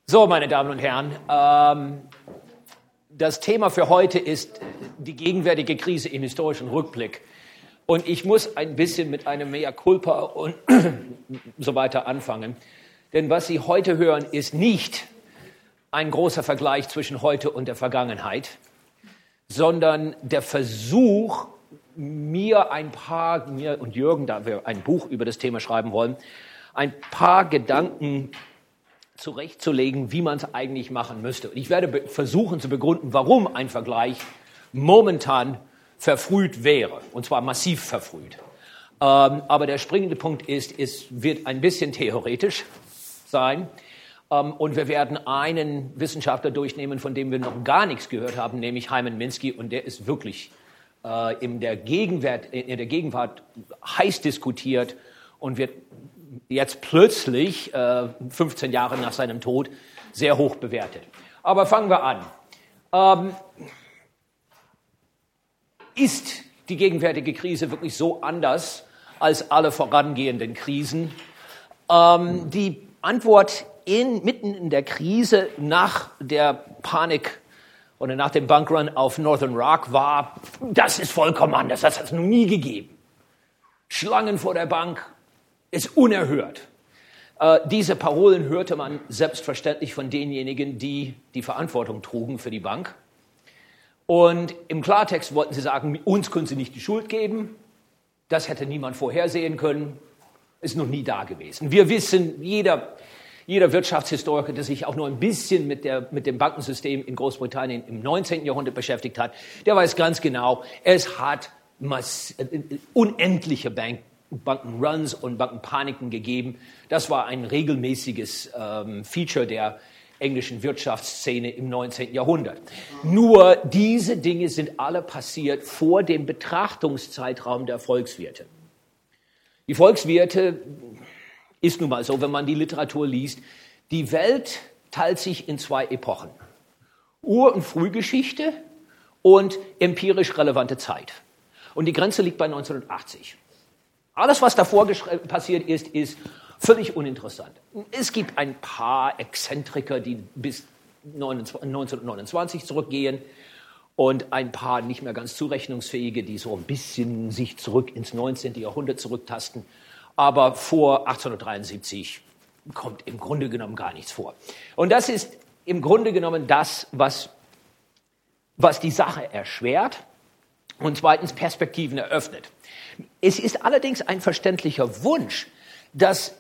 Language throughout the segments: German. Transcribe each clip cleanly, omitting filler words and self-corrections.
So, meine Damen und Herren, das Thema für heute ist die gegenwärtige Krise im historischen Rückblick. Und ich muss ein bisschen mit einem Mea culpa und so weiter anfangen. Denn was Sie heute hören, ist nicht ein großer Vergleich zwischen heute und der Vergangenheit, sondern der Versuch, mir und Jürgen, da wir ein Buch über das Thema schreiben wollen, ein paar Gedanken zurechtzulegen, wie man es eigentlich machen müsste. Und ich werde versuchen zu begründen, warum ein Vergleich momentan verfrüht wäre, und zwar massiv verfrüht. Aber der springende Punkt ist, es wird ein bisschen theoretisch sein, und wir werden einen Wissenschaftler durchnehmen, von dem wir noch gar nichts gehört haben, nämlich Hyman Minsky, und der ist wirklich in der Gegenwart heiß diskutiert und wird jetzt plötzlich, 15 Jahre nach seinem Tod, sehr hoch bewertet. Aber fangen wir an. Ist die gegenwärtige Krise wirklich so anders als alle vorangehenden Krisen? Die Antwort mitten in der Krise nach der Panik oder nach dem Bankrun auf Northern Rock war, das ist vollkommen anders, das hat es noch nie gegeben. Schlangen vor der Bank ist unerhört. Diese Parolen hörte man selbstverständlich von denjenigen, die die Verantwortung trugen für die Bank. Und im Klartext wollten sie sagen, uns können sie nicht die Schuld geben. Das hätte niemand vorhersehen können. Ist noch nie da gewesen. Wir wissen, jeder Wirtschaftshistoriker, der sich auch nur ein bisschen mit dem Bankensystem in Großbritannien im 19. Jahrhundert beschäftigt hat, der weiß ganz genau, es hat unendliche Bankenruns und Bankenpaniken gegeben. Das war ein regelmäßiges Feature der englischen Wirtschaftsszene im 19. Jahrhundert. Nur diese Dinge sind alle passiert vor dem Betrachtungszeitraum der Volkswirte. Die Volkswirte ist nun mal so, wenn man die Literatur liest, die Welt teilt sich in zwei Epochen. Ur- und Frühgeschichte und empirisch relevante Zeit. Und die Grenze liegt bei 1980. Alles, was davor passiert ist völlig uninteressant. Es gibt ein paar Exzentriker, die bis 1929 zurückgehen und ein paar nicht mehr ganz zurechnungsfähige, die so ein bisschen sich zurück ins 19. Jahrhundert zurücktasten. Aber vor 1873 kommt im Grunde genommen gar nichts vor. Und das ist im Grunde genommen das, was die Sache erschwert und zweitens Perspektiven eröffnet. Es ist allerdings ein verständlicher Wunsch, dass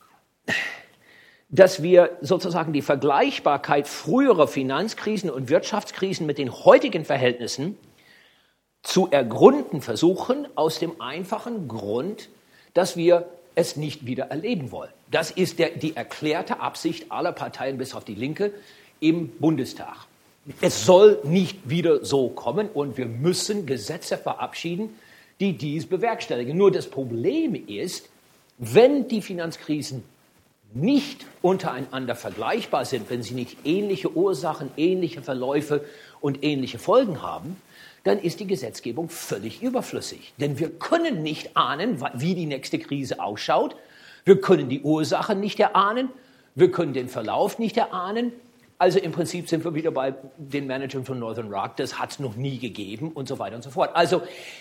wir sozusagen die Vergleichbarkeit früherer Finanzkrisen und Wirtschaftskrisen mit den heutigen Verhältnissen zu ergründen versuchen, aus dem einfachen Grund, dass wir es nicht wieder erleben wollen. Das ist die erklärte Absicht aller Parteien bis auf die Linke im Bundestag. Es soll nicht wieder so kommen und wir müssen Gesetze verabschieden, die dies bewerkstelligen. Nur das Problem ist, wenn die Finanzkrisen nicht untereinander vergleichbar sind, wenn sie nicht ähnliche Ursachen, ähnliche Verläufe und ähnliche Folgen haben, dann ist die Gesetzgebung völlig überflüssig. Denn wir können nicht ahnen, wie die nächste Krise ausschaut. Wir können die Ursachen nicht erahnen. Wir können den Verlauf nicht erahnen. Also im Prinzip sind wir wieder bei den Managern von Northern Rock. Das hat es noch nie gegeben und so weiter und so fort. Also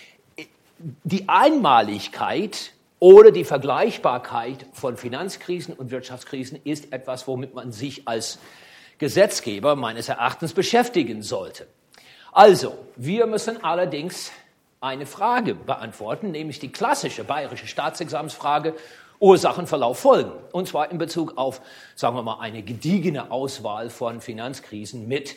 die Einmaligkeit oder die Vergleichbarkeit von Finanzkrisen und Wirtschaftskrisen ist etwas, womit man sich als Gesetzgeber meines Erachtens beschäftigen sollte. Also, wir müssen allerdings eine Frage beantworten, nämlich die klassische bayerische Staatsexamensfrage Ursachen, Verlauf, Folgen. Und zwar in Bezug auf, sagen wir mal, eine gediegene Auswahl von Finanzkrisen mit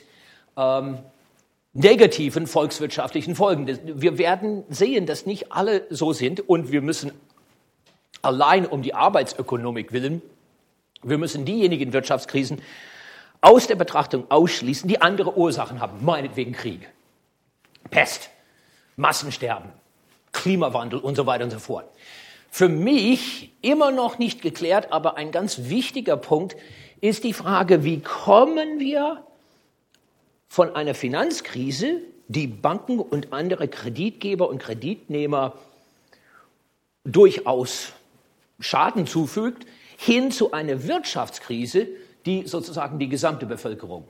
negativen volkswirtschaftlichen Folgen. Wir werden sehen, dass nicht alle so sind und wir müssen allein um die Arbeitsökonomik willen, wir müssen diejenigen Wirtschaftskrisen aus der Betrachtung ausschließen, die andere Ursachen haben, meinetwegen Krieg, Pest, Massensterben, Klimawandel und so weiter und so fort. Für mich immer noch nicht geklärt, aber ein ganz wichtiger Punkt ist die Frage, wie kommen wir von einer Finanzkrise, die Banken und andere Kreditgeber und Kreditnehmer durchaus Schaden zufügt, hin zu einer Wirtschaftskrise, die sozusagen die gesamte Bevölkerung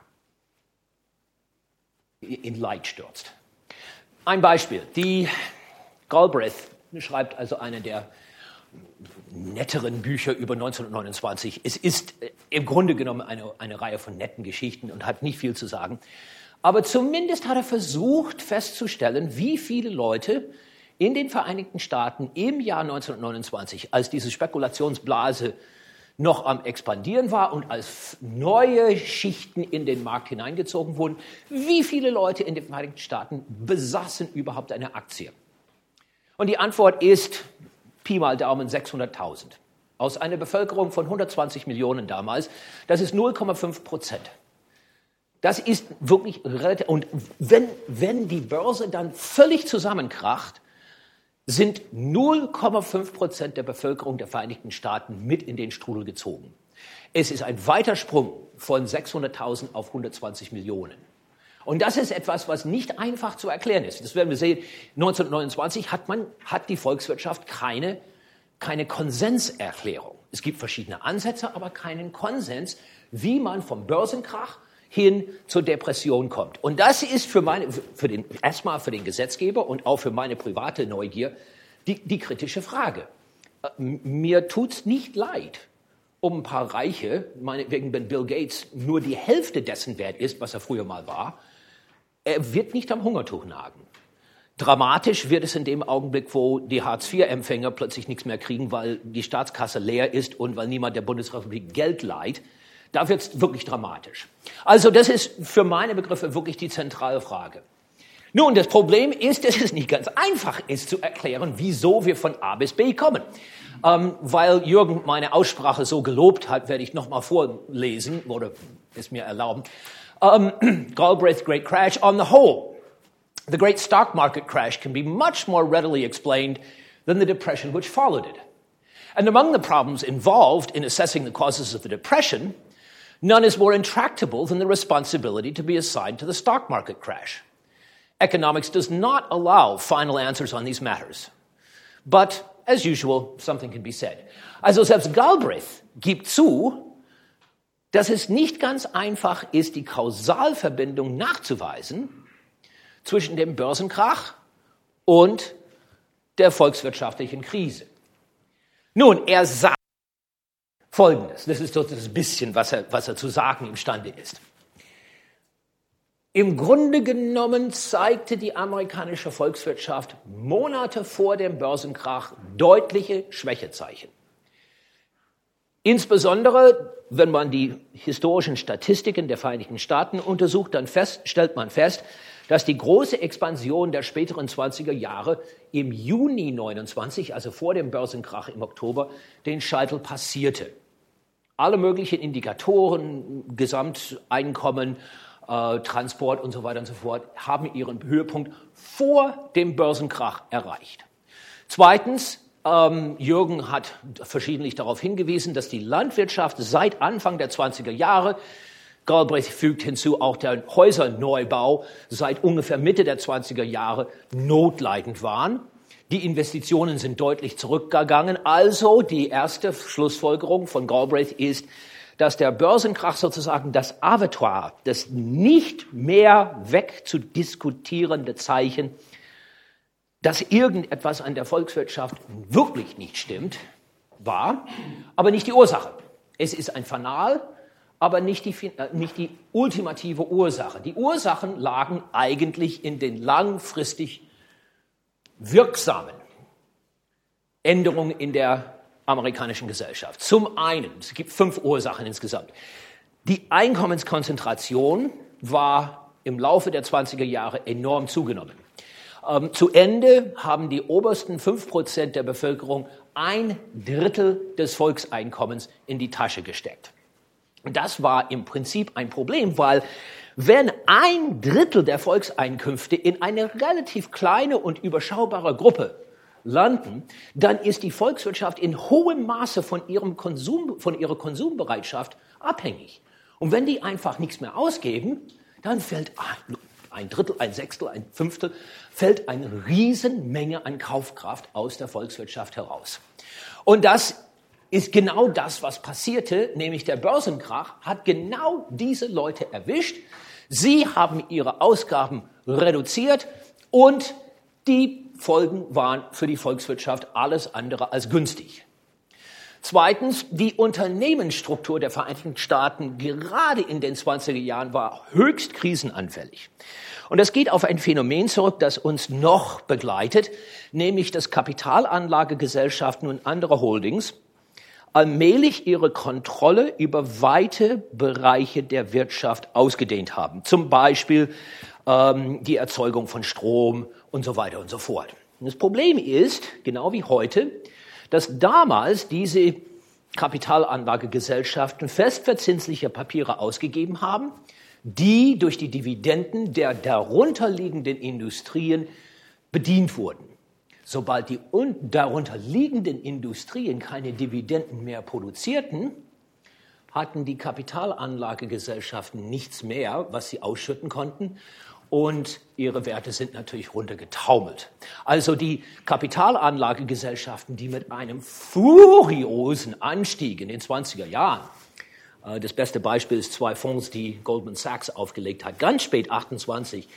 in Leid stürzt. Ein Beispiel. Die Galbraith schreibt also eine der netteren Bücher über 1929. Es ist im Grunde genommen eine Reihe von netten Geschichten und hat nicht viel zu sagen. Aber zumindest hat er versucht festzustellen, wie viele Leute in den Vereinigten Staaten im Jahr 1929, als diese Spekulationsblase noch am Expandieren war und als neue Schichten in den Markt hineingezogen wurden, wie viele Leute in den Vereinigten Staaten besaßen überhaupt eine Aktie? Und die Antwort ist Pi mal Daumen 600.000. Aus einer Bevölkerung von 120 Millionen damals, das ist 0,5%. Das ist wirklich relativ, und wenn die Börse dann völlig zusammenkracht, sind 0,5% der Bevölkerung der Vereinigten Staaten mit in den Strudel gezogen. Es ist ein weiter Sprung von 600.000 auf 120 Millionen. Und das ist etwas, was nicht einfach zu erklären ist. Das werden wir sehen. 1929 hat die Volkswirtschaft keine Konsenserklärung. Es gibt verschiedene Ansätze, aber keinen Konsens, wie man vom Börsenkrach hin zur Depression kommt. Und das ist erstmal für den Gesetzgeber und auch für meine private Neugier die kritische Frage. Mir tut's nicht leid, um ein paar Reiche, meinetwegen, wenn Bill Gates nur die Hälfte dessen wert ist, was er früher mal war, er wird nicht am Hungertuch nagen. Dramatisch wird es in dem Augenblick, wo die Hartz-IV-Empfänger plötzlich nichts mehr kriegen, weil die Staatskasse leer ist und weil niemand der Bundesrepublik Geld leiht. Da wird es wirklich dramatisch. Also das ist für meine Begriffe wirklich die zentrale Frage. Nun, das Problem ist, dass es nicht ganz einfach ist zu erklären, wieso wir von A bis B kommen. Weil Jürgen meine Aussprache so gelobt hat, werde ich nochmal vorlesen oder es mir erlauben. Galbraith's Great Crash. On the whole, the great stock market crash can be much more readily explained than the depression which followed it. And among the problems involved in assessing the causes of the depression, none is more intractable than the responsibility to be assigned to the stock market crash. Economics does not allow final answers on these matters. But, as usual, something can be said. Also selbst Galbraith gibt zu, dass es nicht ganz einfach ist, die Kausalverbindung nachzuweisen zwischen dem Börsenkrach und der volkswirtschaftlichen Krise. Nun, er sagt Folgendes, das ist so das bisschen, was er zu sagen imstande ist. Im Grunde genommen zeigte die amerikanische Volkswirtschaft Monate vor dem Börsenkrach deutliche Schwächezeichen. Insbesondere, wenn man die historischen Statistiken der Vereinigten Staaten untersucht, dann stellt man fest, dass die große Expansion der späteren 20er Jahre im Juni 29, also vor dem Börsenkrach im Oktober, den Scheitel passierte. Alle möglichen Indikatoren, Gesamteinkommen, Transport und so weiter und so fort, haben ihren Höhepunkt vor dem Börsenkrach erreicht. Zweitens, Jürgen hat verschiedentlich darauf hingewiesen, dass die Landwirtschaft seit Anfang der 20er Jahre, Galbraith fügt hinzu, auch der Häuserneubau seit ungefähr Mitte der 20er Jahre notleidend waren. Die Investitionen sind deutlich zurückgegangen. Also die erste Schlussfolgerung von Galbraith ist, dass der Börsenkrach sozusagen das Avertoire, das nicht mehr wegzudiskutierende Zeichen, dass irgendetwas an der Volkswirtschaft wirklich nicht stimmt, war, aber nicht die Ursache. Es ist ein Fanal, aber nicht die ultimative Ursache. Die Ursachen lagen eigentlich in den langfristig wirksamen Änderungen in der amerikanischen Gesellschaft. Zum einen, es gibt 5 Ursachen insgesamt. Die Einkommenskonzentration war im Laufe der 20er Jahre enorm zugenommen. Zu Ende haben die obersten 5% der Bevölkerung 1/3 des Volkseinkommens in die Tasche gesteckt. Und das war im Prinzip ein Problem, weil wenn 1/3 der Volkseinkünfte in eine relativ kleine und überschaubare Gruppe landen, dann ist die Volkswirtschaft in hohem Maße von ihrer Konsumbereitschaft abhängig. Und wenn die einfach nichts mehr ausgeben, dann fällt 1/3, 1/6, 1/5, fällt eine Riesenmenge an Kaufkraft aus der Volkswirtschaft heraus. Und das ist genau das, was passierte, nämlich der Börsenkrach hat genau diese Leute erwischt. Sie haben ihre Ausgaben reduziert und die Folgen waren für die Volkswirtschaft alles andere als günstig. Zweitens, die Unternehmensstruktur der Vereinigten Staaten gerade in den 20er Jahren war höchst krisenanfällig. Und das geht auf ein Phänomen zurück, das uns noch begleitet, nämlich dass Kapitalanlagegesellschaften und andere Holdings allmählich ihre Kontrolle über weite Bereiche der Wirtschaft ausgedehnt haben. Zum Beispiel die Erzeugung von Strom und so weiter und so fort. Und das Problem ist, genau wie heute, dass damals diese Kapitalanlagegesellschaften festverzinsliche Papiere ausgegeben haben, die durch die Dividenden der darunterliegenden Industrien bedient wurden. Sobald die darunterliegenden Industrien keine Dividenden mehr produzierten, hatten die Kapitalanlagegesellschaften nichts mehr, was sie ausschütten konnten. Und ihre Werte sind natürlich runtergetaumelt. Also die Kapitalanlagegesellschaften, die mit einem furiosen Anstieg in den 20er Jahren, das beste Beispiel ist 2 Fonds, die Goldman Sachs aufgelegt hat, ganz spät 28,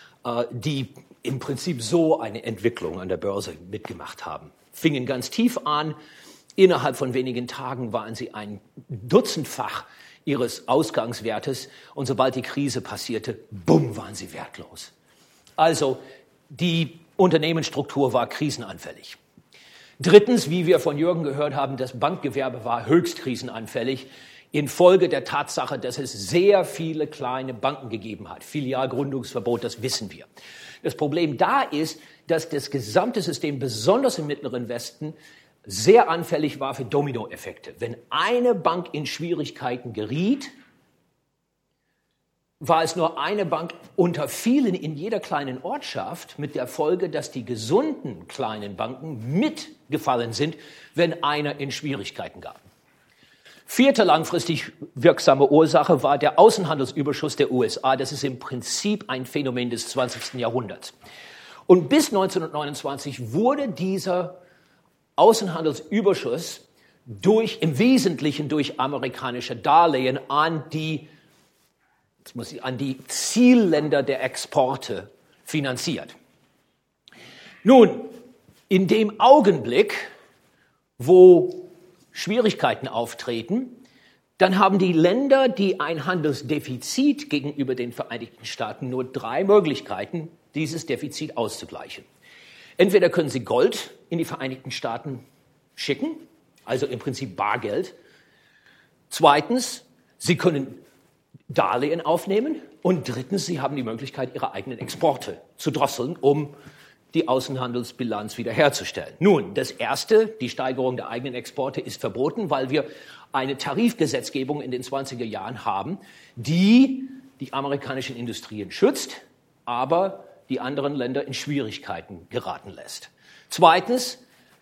die im Prinzip so eine Entwicklung an der Börse mitgemacht haben. Fingen ganz tief an, innerhalb von wenigen Tagen waren sie ein Dutzendfach ihres Ausgangswertes und sobald die Krise passierte, bumm, waren sie wertlos. Also die Unternehmensstruktur war krisenanfällig. Drittens, wie wir von Jürgen gehört haben, das Bankgewerbe war höchst krisenanfällig infolge der Tatsache, dass es sehr viele kleine Banken gegeben hat. Filialgründungsverbot, das wissen wir. Das Problem da ist, dass das gesamte System, besonders im Mittleren Westen, sehr anfällig war für Dominoeffekte. Wenn eine Bank in Schwierigkeiten geriet, war es nur eine Bank unter vielen in jeder kleinen Ortschaft mit der Folge, dass die gesunden kleinen Banken mitgefallen sind, wenn einer in Schwierigkeiten gab. 4. langfristig wirksame Ursache war der Außenhandelsüberschuss der USA. Das ist im Prinzip ein Phänomen des 20. Jahrhunderts. Und bis 1929 wurde dieser Außenhandelsüberschuss im Wesentlichen durch amerikanische Darlehen an die Zielländer der Exporte finanziert. Nun, in dem Augenblick, wo Schwierigkeiten auftreten, dann haben die Länder, die ein Handelsdefizit gegenüber den Vereinigten Staaten, nur 3 Möglichkeiten, dieses Defizit auszugleichen. Entweder können sie Gold in die Vereinigten Staaten schicken, also im Prinzip Bargeld. Zweitens, sie können Darlehen aufnehmen. Und drittens, sie haben die Möglichkeit, ihre eigenen Exporte zu drosseln, um die Außenhandelsbilanz wiederherzustellen. Nun, das Erste, die Steigerung der eigenen Exporte, ist verboten, weil wir eine Tarifgesetzgebung in den 20er Jahren haben, die die amerikanischen Industrien schützt, aber die anderen Länder in Schwierigkeiten geraten lässt. Zweitens,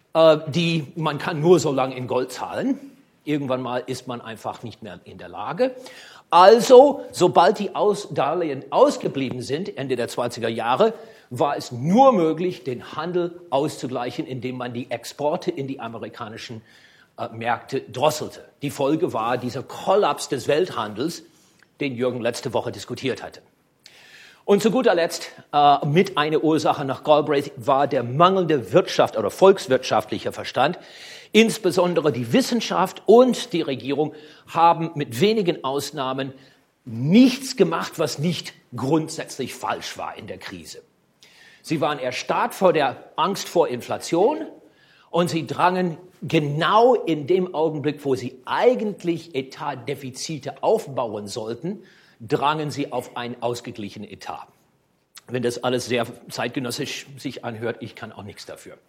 man kann nur so lange in Gold zahlen. Irgendwann mal ist man einfach nicht mehr in der Lage. Also, sobald die Darlehen ausgeblieben sind, Ende der 20er Jahre, war es nur möglich, den Handel auszugleichen, indem man die Exporte in die amerikanischen Märkte drosselte. Die Folge war dieser Kollaps des Welthandels, den Jürgen letzte Woche diskutiert hatte. Und zu guter Letzt, mit einer Ursache nach Galbraith, war der mangelnde volkswirtschaftlicher Verstand. Insbesondere die Wissenschaft und die Regierung haben mit wenigen Ausnahmen nichts gemacht, was nicht grundsätzlich falsch war in der Krise. Sie waren erstarrt vor der Angst vor Inflation und sie drangen genau in dem Augenblick, wo sie eigentlich Etatdefizite aufbauen sollten, drangen sie auf einen ausgeglichenen Etat. Wenn das alles sehr zeitgenössisch sich anhört, ich kann auch nichts dafür.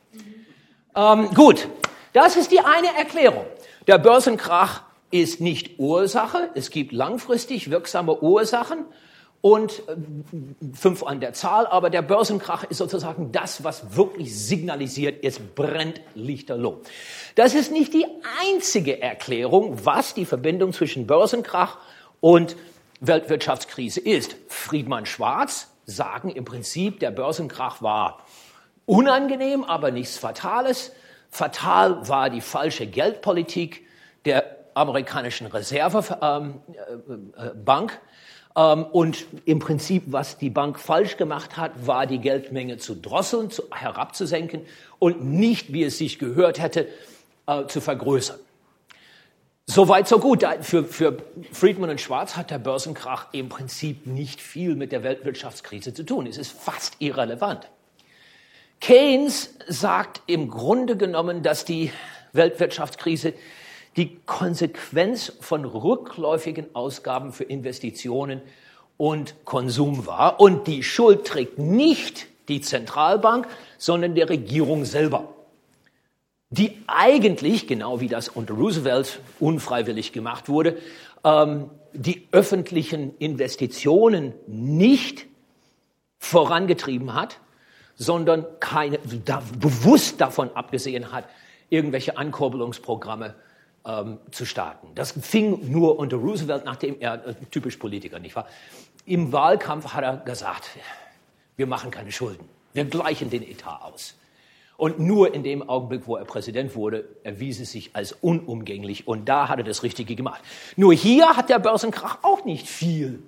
Gut, das ist die eine Erklärung. Der Börsenkrach ist nicht Ursache. Es gibt langfristig wirksame Ursachen und 5 an der Zahl. Aber der Börsenkrach ist sozusagen das, was wirklich signalisiert, es brennt lichterloh. Das ist nicht die einzige Erklärung, was die Verbindung zwischen Börsenkrach und Weltwirtschaftskrise ist. Friedmann Schwarz sagen im Prinzip, der Börsenkrach war unangenehm, aber nichts Fatales. Fatal war die falsche Geldpolitik der amerikanischen Reservebank. Und im Prinzip, was die Bank falsch gemacht hat, war die Geldmenge zu drosseln, herabzusenken und nicht, wie es sich gehört hätte, zu vergrößern. Soweit, so gut. Für Friedman und Schwarz hat der Börsenkrach im Prinzip nicht viel mit der Weltwirtschaftskrise zu tun. Es ist fast irrelevant. Keynes sagt im Grunde genommen, dass die Weltwirtschaftskrise die Konsequenz von rückläufigen Ausgaben für Investitionen und Konsum war. Und die Schuld trägt nicht die Zentralbank, sondern der Regierung selber, die eigentlich, genau wie das unter Roosevelt unfreiwillig gemacht wurde, die öffentlichen Investitionen nicht vorangetrieben hat, sondern bewusst davon abgesehen hat, irgendwelche Ankurbelungsprogramme zu starten. Das fing nur unter Roosevelt, nachdem er typisch Politiker nicht war. Im Wahlkampf hat er gesagt, wir machen keine Schulden, wir gleichen den Etat aus. Und nur in dem Augenblick, wo er Präsident wurde, erwies es sich als unumgänglich. Und da hat er das Richtige gemacht. Nur hier hat der Börsenkrach auch nicht viel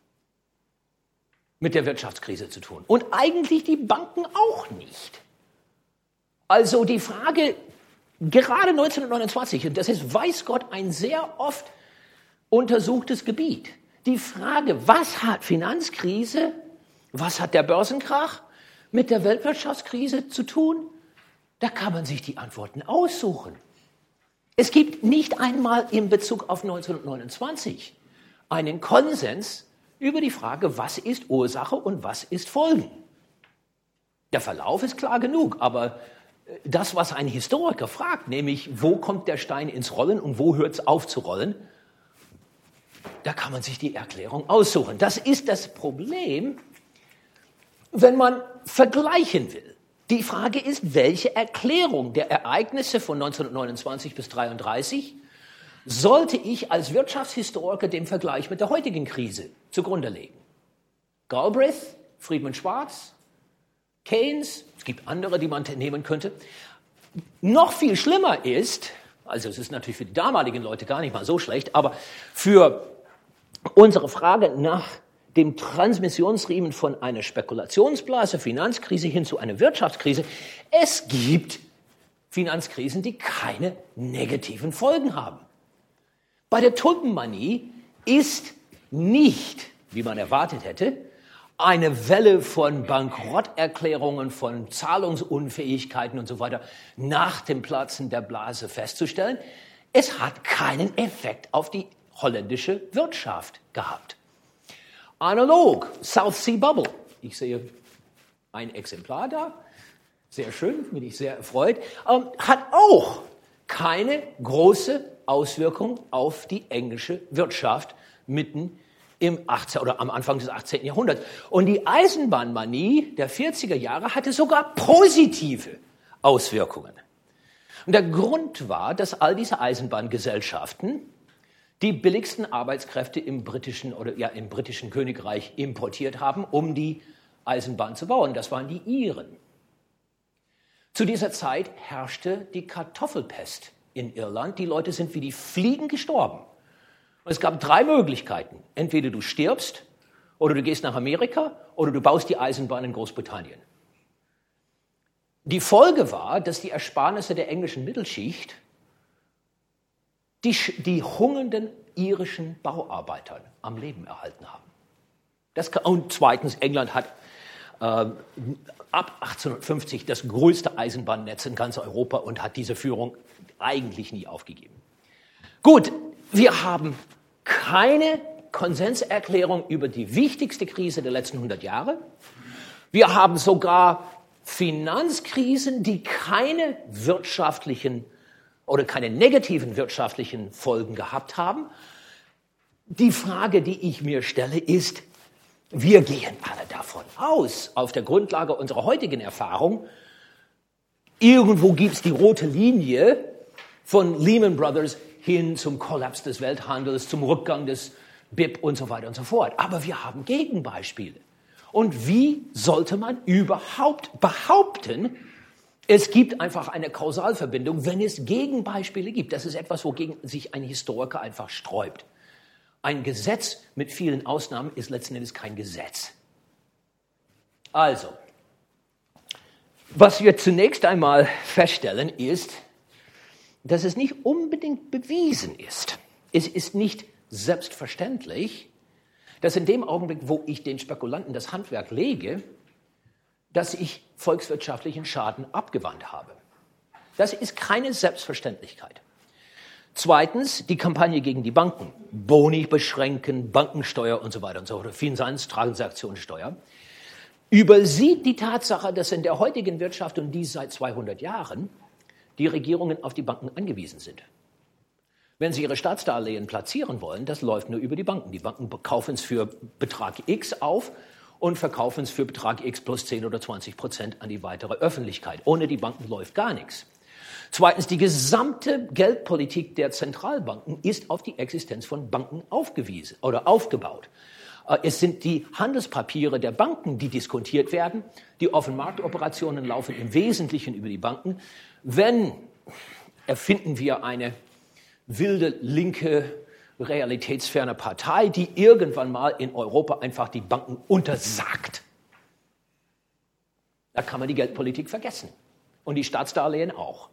mit der Wirtschaftskrise zu tun. Und eigentlich die Banken auch nicht. Also die Frage, gerade 1929, und das ist, weiß Gott, ein sehr oft untersuchtes Gebiet. Die Frage, was hat Finanzkrise, was hat der Börsenkrach mit der Weltwirtschaftskrise zu tun? Da kann man sich die Antworten aussuchen. Es gibt nicht einmal in Bezug auf 1929 einen Konsens über die Frage, was ist Ursache und was ist Folgen. Der Verlauf ist klar genug, aber das, was ein Historiker fragt, nämlich, wo kommt der Stein ins Rollen und wo hört es auf zu rollen, da kann man sich die Erklärung aussuchen. Das ist das Problem, wenn man vergleichen will. Die Frage ist, welche Erklärung der Ereignisse von 1929 bis 1933 sollte ich als Wirtschaftshistoriker dem Vergleich mit der heutigen Krise zugrunde legen? Galbraith, Friedman Schwarz, Keynes, es gibt andere, die man nehmen könnte. Noch viel schlimmer ist, also es ist natürlich für die damaligen Leute gar nicht mal so schlecht, aber für unsere Frage nach dem Transmissionsriemen von einer Spekulationsblase, Finanzkrise hin zu einer Wirtschaftskrise, es gibt Finanzkrisen, die keine negativen Folgen haben. Bei der Tulpenmanie ist nicht, wie man erwartet hätte, eine Welle von Bankrotterklärungen, von Zahlungsunfähigkeiten und so weiter nach dem Platzen der Blase festzustellen. Es hat keinen Effekt auf die holländische Wirtschaft gehabt. Analog, South Sea Bubble. Ich sehe ein Exemplar da. Sehr schön, bin ich sehr erfreut. Hat auch keine große Auswirkung auf die englische Wirtschaft mitten im 18. oder am Anfang des 18. Jahrhunderts. Und die Eisenbahnmanie der 40er Jahre hatte sogar positive Auswirkungen. Und der Grund war, dass all diese Eisenbahngesellschaften die billigsten Arbeitskräfte im britischen Königreich importiert haben, um die Eisenbahn zu bauen. Das waren die Iren. Zu dieser Zeit herrschte die Kartoffelpest in Irland. Die Leute sind wie die Fliegen gestorben. Und es gab 3 Möglichkeiten. Entweder du stirbst, oder du gehst nach Amerika, oder du baust die Eisenbahn in Großbritannien. Die Folge war, dass die Ersparnisse der englischen Mittelschicht die hungernden irischen Bauarbeiter am Leben erhalten haben. Und zweitens, England hat ab 1850 das größte Eisenbahnnetz in ganz Europa und hat diese Führung eigentlich nie aufgegeben. Gut, wir haben keine Konsenserklärung über die wichtigste Krise der letzten 100 Jahre. Wir haben sogar Finanzkrisen, die keine wirtschaftlichen oder keine negativen wirtschaftlichen Folgen gehabt haben. Die Frage, die ich mir stelle, ist, wir gehen alle davon aus, auf der Grundlage unserer heutigen Erfahrung, irgendwo gibt es die rote Linie von Lehman Brothers hin zum Kollaps des Welthandels, zum Rückgang des BIP und so weiter und so fort. Aber wir haben Gegenbeispiele. Und wie sollte man überhaupt behaupten, Es gibt einfach eine Kausalverbindung, wenn es Gegenbeispiele gibt. Das ist etwas, wogegen sich ein Historiker einfach sträubt. Ein Gesetz mit vielen Ausnahmen ist letzten Endes kein Gesetz. Also, was wir zunächst einmal feststellen, ist, dass es nicht unbedingt bewiesen ist. Es ist nicht selbstverständlich, dass in dem Augenblick, wo ich den Spekulanten das Handwerk lege, dass ich volkswirtschaftlichen Schaden abgewandt habe. Das ist keine Selbstverständlichkeit. Zweitens, die Kampagne gegen die Banken. Boni beschränken, Bankensteuer und so weiter und so fort, Finanztransaktionssteuer, übersieht die Tatsache, dass in der heutigen Wirtschaft und dies seit 200 Jahren die Regierungen auf die Banken angewiesen sind. Wenn sie ihre Staatsdarlehen platzieren wollen, das läuft nur über die Banken. Die Banken kaufen es für Betrag X auf und verkaufen es für Betrag X plus 10 oder 20% an die weitere Öffentlichkeit. Ohne die Banken läuft gar nichts. Zweitens, die gesamte Geldpolitik der Zentralbanken ist auf die Existenz von Banken aufgewiesen oder aufgebaut. Es sind die Handelspapiere der Banken, die diskontiert werden. Die Offenmarktoperationen laufen im Wesentlichen über die Banken. Wenn erfinden wir eine wilde, linke, realitätsferne Partei, die irgendwann mal in Europa einfach die Banken untersagt. Da kann man die Geldpolitik vergessen. Und die Staatsdarlehen auch.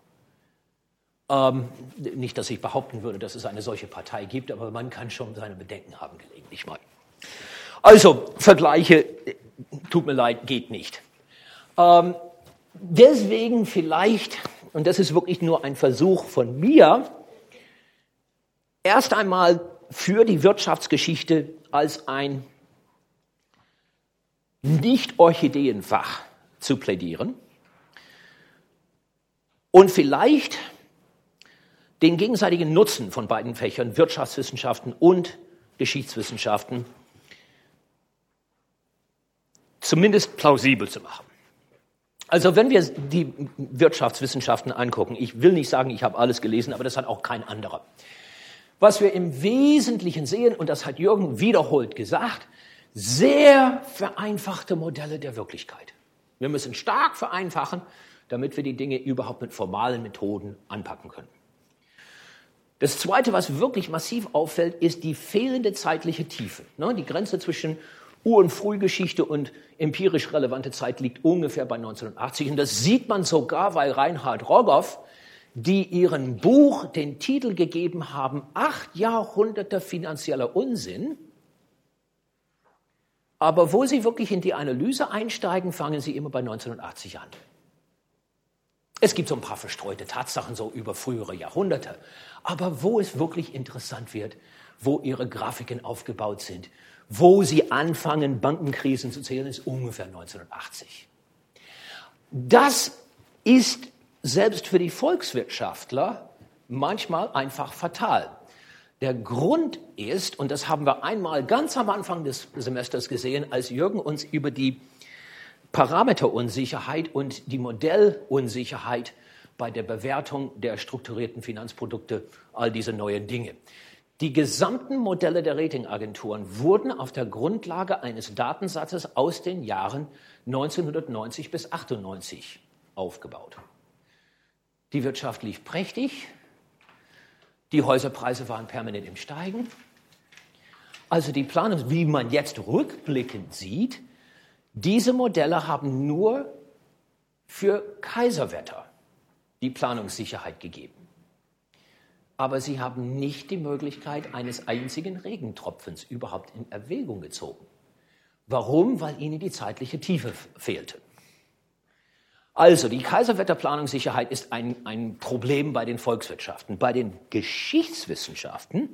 Nicht, dass ich behaupten würde, dass es eine solche Partei gibt, aber man kann schon seine Bedenken haben, gelegentlich mal. Also, Vergleiche, tut mir leid, geht nicht. Deswegen vielleicht, und das ist wirklich nur ein Versuch von mir, erst einmal für die Wirtschaftsgeschichte als ein Nicht-Orchideenfach zu plädieren und vielleicht den gegenseitigen Nutzen von beiden Fächern, Wirtschaftswissenschaften und Geschichtswissenschaften, zumindest plausibel zu machen. Also wenn wir die Wirtschaftswissenschaften angucken, ich will nicht sagen, ich habe alles gelesen, aber das hat auch kein anderer. Was wir im Wesentlichen sehen, und das hat Jürgen wiederholt gesagt, sehr vereinfachte Modelle der Wirklichkeit. Wir müssen stark vereinfachen, damit wir die Dinge überhaupt mit formalen Methoden anpacken können. Das Zweite, was wirklich massiv auffällt, ist die fehlende zeitliche Tiefe. Die Grenze zwischen Ur- und Frühgeschichte und empirisch relevante Zeit liegt ungefähr bei 1980. Und das sieht man sogar, weil Reinhard Rogoff, die ihrem Buch den Titel gegeben haben, 8 Jahrhunderte finanzieller Unsinn. Aber wo sie wirklich in die Analyse einsteigen, fangen sie immer bei 1980 an. Es gibt so ein paar verstreute Tatsachen so über frühere Jahrhunderte. Aber wo es wirklich interessant wird, wo ihre Grafiken aufgebaut sind, wo sie anfangen, Bankenkrisen zu zählen, ist ungefähr 1980. Das ist selbst für die Volkswirtschaftler manchmal einfach fatal. Der Grund ist, und das haben wir einmal ganz am Anfang des Semesters gesehen, als Jürgen uns über die Parameterunsicherheit und die Modellunsicherheit bei der Bewertung der strukturierten Finanzprodukte, all diese neuen Dinge. Die gesamten Modelle der Ratingagenturen wurden auf der Grundlage eines Datensatzes aus den Jahren 1990 bis 98 aufgebaut. Die Wirtschaft lief prächtig, die Häuserpreise waren permanent im Steigen. Also die Planung, wie man jetzt rückblickend sieht, diese Modelle haben nur für Kaiserwetter die Planungssicherheit gegeben. Aber sie haben nicht die Möglichkeit eines einzigen Regentropfens überhaupt in Erwägung gezogen. Warum? Weil ihnen die zeitliche Tiefe fehlte. Also die Kaiserwetterplanungssicherheit ist ein Problem bei den Volkswirtschaften. Bei den Geschichtswissenschaften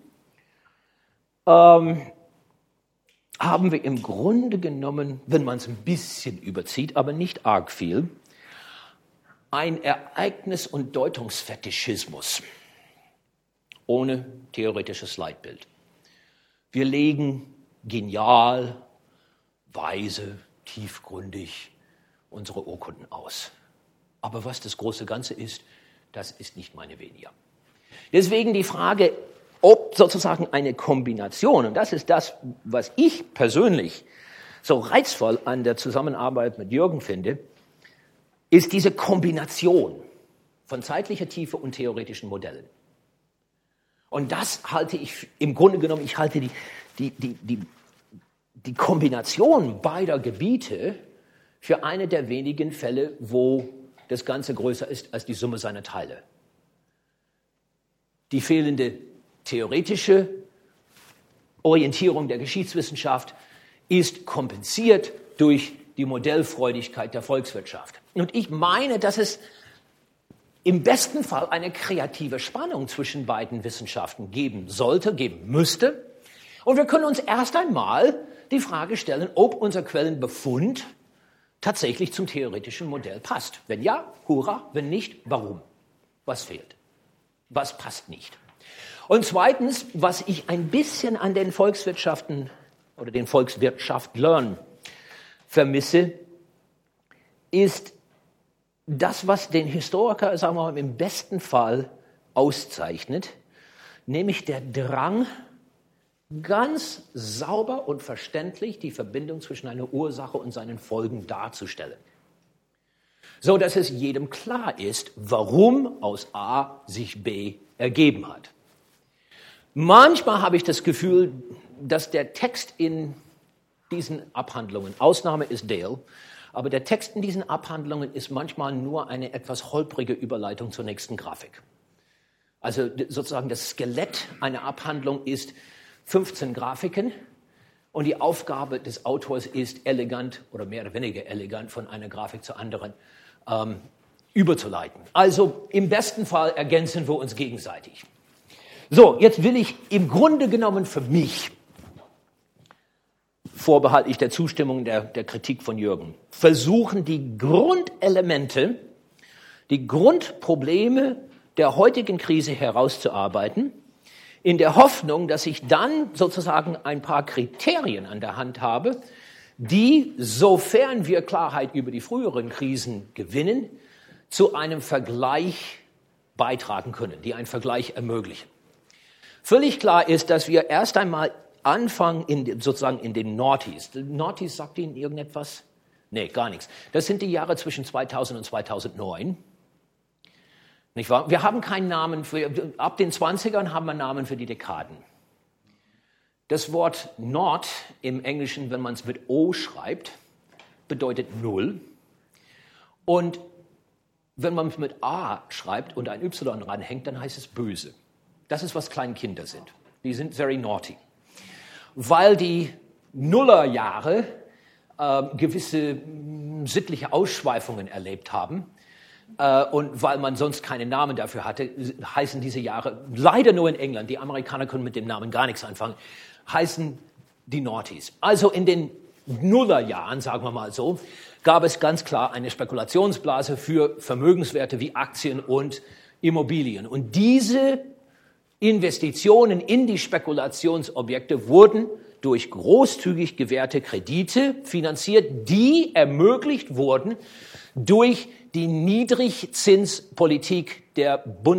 haben wir im Grunde genommen, wenn man es ein bisschen überzieht, aber nicht arg viel, ein Ereignis- und Deutungsfetischismus ohne theoretisches Leitbild. Wir legen genial, weise, tiefgründig unsere Urkunden aus. Aber was das große Ganze ist, das ist nicht meine Venia. Deswegen die Frage, ob sozusagen eine Kombination, und das ist das, was ich persönlich so reizvoll an der Zusammenarbeit mit Jürgen finde, ist diese Kombination von zeitlicher Tiefe und theoretischen Modellen. Und das halte ich, im Grunde genommen, ich halte die Kombination beider Gebiete für eine der wenigen Fälle, wo das Ganze größer ist als die Summe seiner Teile. Die fehlende theoretische Orientierung der Geschichtswissenschaft ist kompensiert durch die Modellfreudigkeit der Volkswirtschaft. Und ich meine, dass es im besten Fall eine kreative Spannung zwischen beiden Wissenschaften geben sollte, geben müsste. Und wir können uns erst einmal die Frage stellen, ob unser Quellenbefund tatsächlich zum theoretischen Modell passt. Wenn ja, hurra, wenn nicht, warum? Was fehlt? Was passt nicht? Und zweitens, was ich ein bisschen an den Volkswirtschaften oder den Volkswirtschaftlern vermisse, ist das, was den Historiker, sagen wir mal, im besten Fall auszeichnet, nämlich der Drang, ganz sauber und verständlich die Verbindung zwischen einer Ursache und seinen Folgen darzustellen. So dass es jedem klar ist, warum aus A sich B ergeben hat. Manchmal habe ich das Gefühl, dass der Text in diesen Abhandlungen, Ausnahme ist Dale, aber der Text in diesen Abhandlungen ist manchmal nur eine etwas holprige Überleitung zur nächsten Grafik. Also sozusagen das Skelett einer Abhandlung ist 15 Grafiken und die Aufgabe des Autors ist, elegant oder mehr oder weniger elegant von einer Grafik zur anderen überzuleiten. Also im besten Fall ergänzen wir uns gegenseitig. So, jetzt will ich im Grunde genommen für mich, vorbehaltlich der Zustimmung der Kritik von Jürgen, versuchen die Grundelemente, die Grundprobleme der heutigen Krise herauszuarbeiten, in der Hoffnung, dass ich dann sozusagen ein paar Kriterien an der Hand habe, die, sofern wir Klarheit über die früheren Krisen gewinnen, zu einem Vergleich beitragen können, die einen Vergleich ermöglichen. Völlig klar ist, dass wir erst einmal anfangen sozusagen in den Noughties. Noughties, sagt Ihnen irgendetwas? Nee, gar nichts. Das sind die Jahre zwischen 2000 und 2009. Nicht wahr? Wir haben keinen Namen ab den 20ern haben wir Namen für die Dekaden. Das Wort Not im Englischen, wenn man es mit O schreibt, bedeutet Null. Und wenn man es mit A schreibt und ein Y ranhängt, dann heißt es böse. Das ist, was kleine Kinder sind. Die sind very naughty. Weil die Nullerjahre gewisse sittliche Ausschweifungen erlebt haben, und weil man sonst keinen Namen dafür hatte, heißen diese Jahre, leider nur in England, die Amerikaner können mit dem Namen gar nichts anfangen, heißen die Noughties. Also in den Nullerjahren, sagen wir mal so, gab es ganz klar eine Spekulationsblase für Vermögenswerte wie Aktien und Immobilien. Und diese Investitionen in die Spekulationsobjekte wurden durch großzügig gewährte Kredite finanziert, die ermöglicht wurden durch die Niedrigzinspolitik der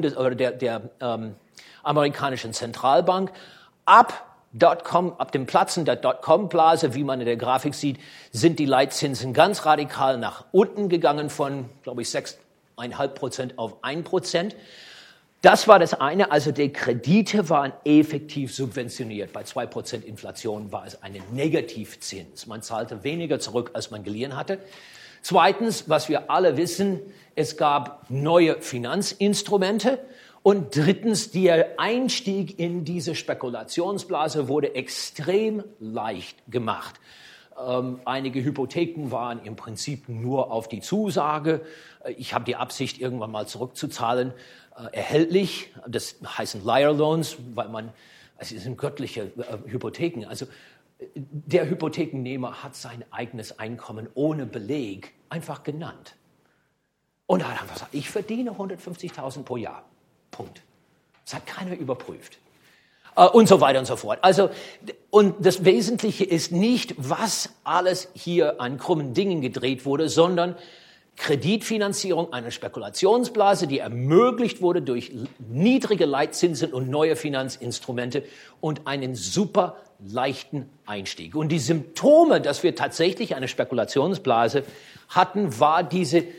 amerikanischen Zentralbank. Ab dem Platzen der Dotcom-Blase, wie man in der Grafik sieht, sind die Leitzinsen ganz radikal nach unten gegangen von, glaube ich, 6,5% auf 1%. Das war das eine, also die Kredite waren effektiv subventioniert. Bei 2% Inflation war es ein Negativzins. Man zahlte weniger zurück, als man geliehen hatte. Zweitens, was wir alle wissen, es gab neue Finanzinstrumente. Und drittens, der Einstieg in diese Spekulationsblase wurde extrem leicht gemacht. Einige Hypotheken waren im Prinzip nur auf die Zusage, ich habe die Absicht, irgendwann mal zurückzuzahlen, erhältlich. Das heißen Liar Loans, weil es sind göttliche Hypotheken. Also der Hypothekennehmer hat sein eigenes Einkommen ohne Beleg einfach genannt. Und er hat einfach gesagt, ich verdiene 150.000 pro Jahr. Punkt. Das hat keiner überprüft. Und so weiter und so fort. Also, und das Wesentliche ist nicht, was alles hier an krummen Dingen gedreht wurde, sondern Kreditfinanzierung einer Spekulationsblase, die ermöglicht wurde durch niedrige Leitzinsen und neue Finanzinstrumente und einen super leichten Einstieg. Und die Symptome, dass wir tatsächlich eine Spekulationsblase hatten, war diese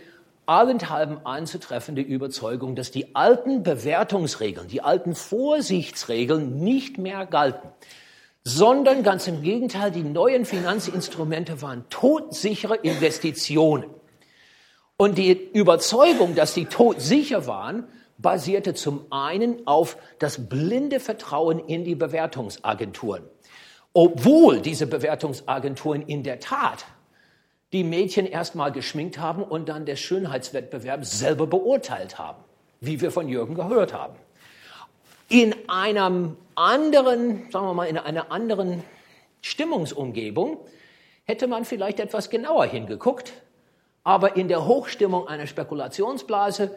allenthalben anzutreffende Überzeugung, dass die alten Bewertungsregeln, die alten Vorsichtsregeln nicht mehr galten, sondern ganz im Gegenteil, die neuen Finanzinstrumente waren todsichere Investitionen. Und die Überzeugung, dass sie todsicher waren, basierte zum einen auf das blinde Vertrauen in die Bewertungsagenturen. Obwohl diese Bewertungsagenturen in der Tat die Mädchen erstmal geschminkt haben und dann der Schönheitswettbewerb selber beurteilt haben, wie wir von Jürgen gehört haben. In einem anderen, sagen wir mal, in einer anderen Stimmungsumgebung hätte man vielleicht etwas genauer hingeguckt, aber in der Hochstimmung einer Spekulationsblase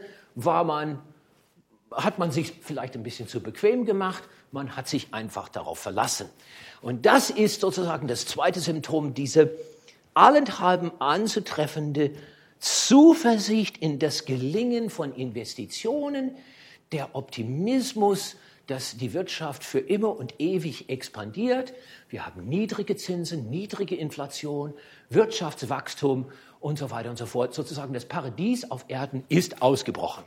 hat man sich vielleicht ein bisschen zu bequem gemacht, man hat sich einfach darauf verlassen. Und das ist sozusagen das zweite Symptom, diese allenthalben anzutreffende Zuversicht in das Gelingen von Investitionen, der Optimismus, dass die Wirtschaft für immer und ewig expandiert. Wir haben niedrige Zinsen, niedrige Inflation, Wirtschaftswachstum und so weiter und so fort. Sozusagen das Paradies auf Erden ist ausgebrochen.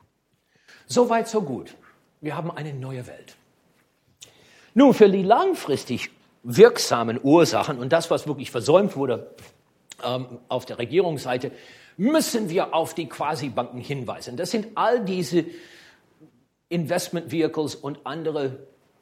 So weit, so gut. Wir haben eine neue Welt. Nun, für die langfristig wirksamen Ursachen und das, was wirklich versäumt wurde auf der Regierungsseite, müssen wir auf die Quasi-Banken hinweisen. Das sind all diese Investment Vehicles und andere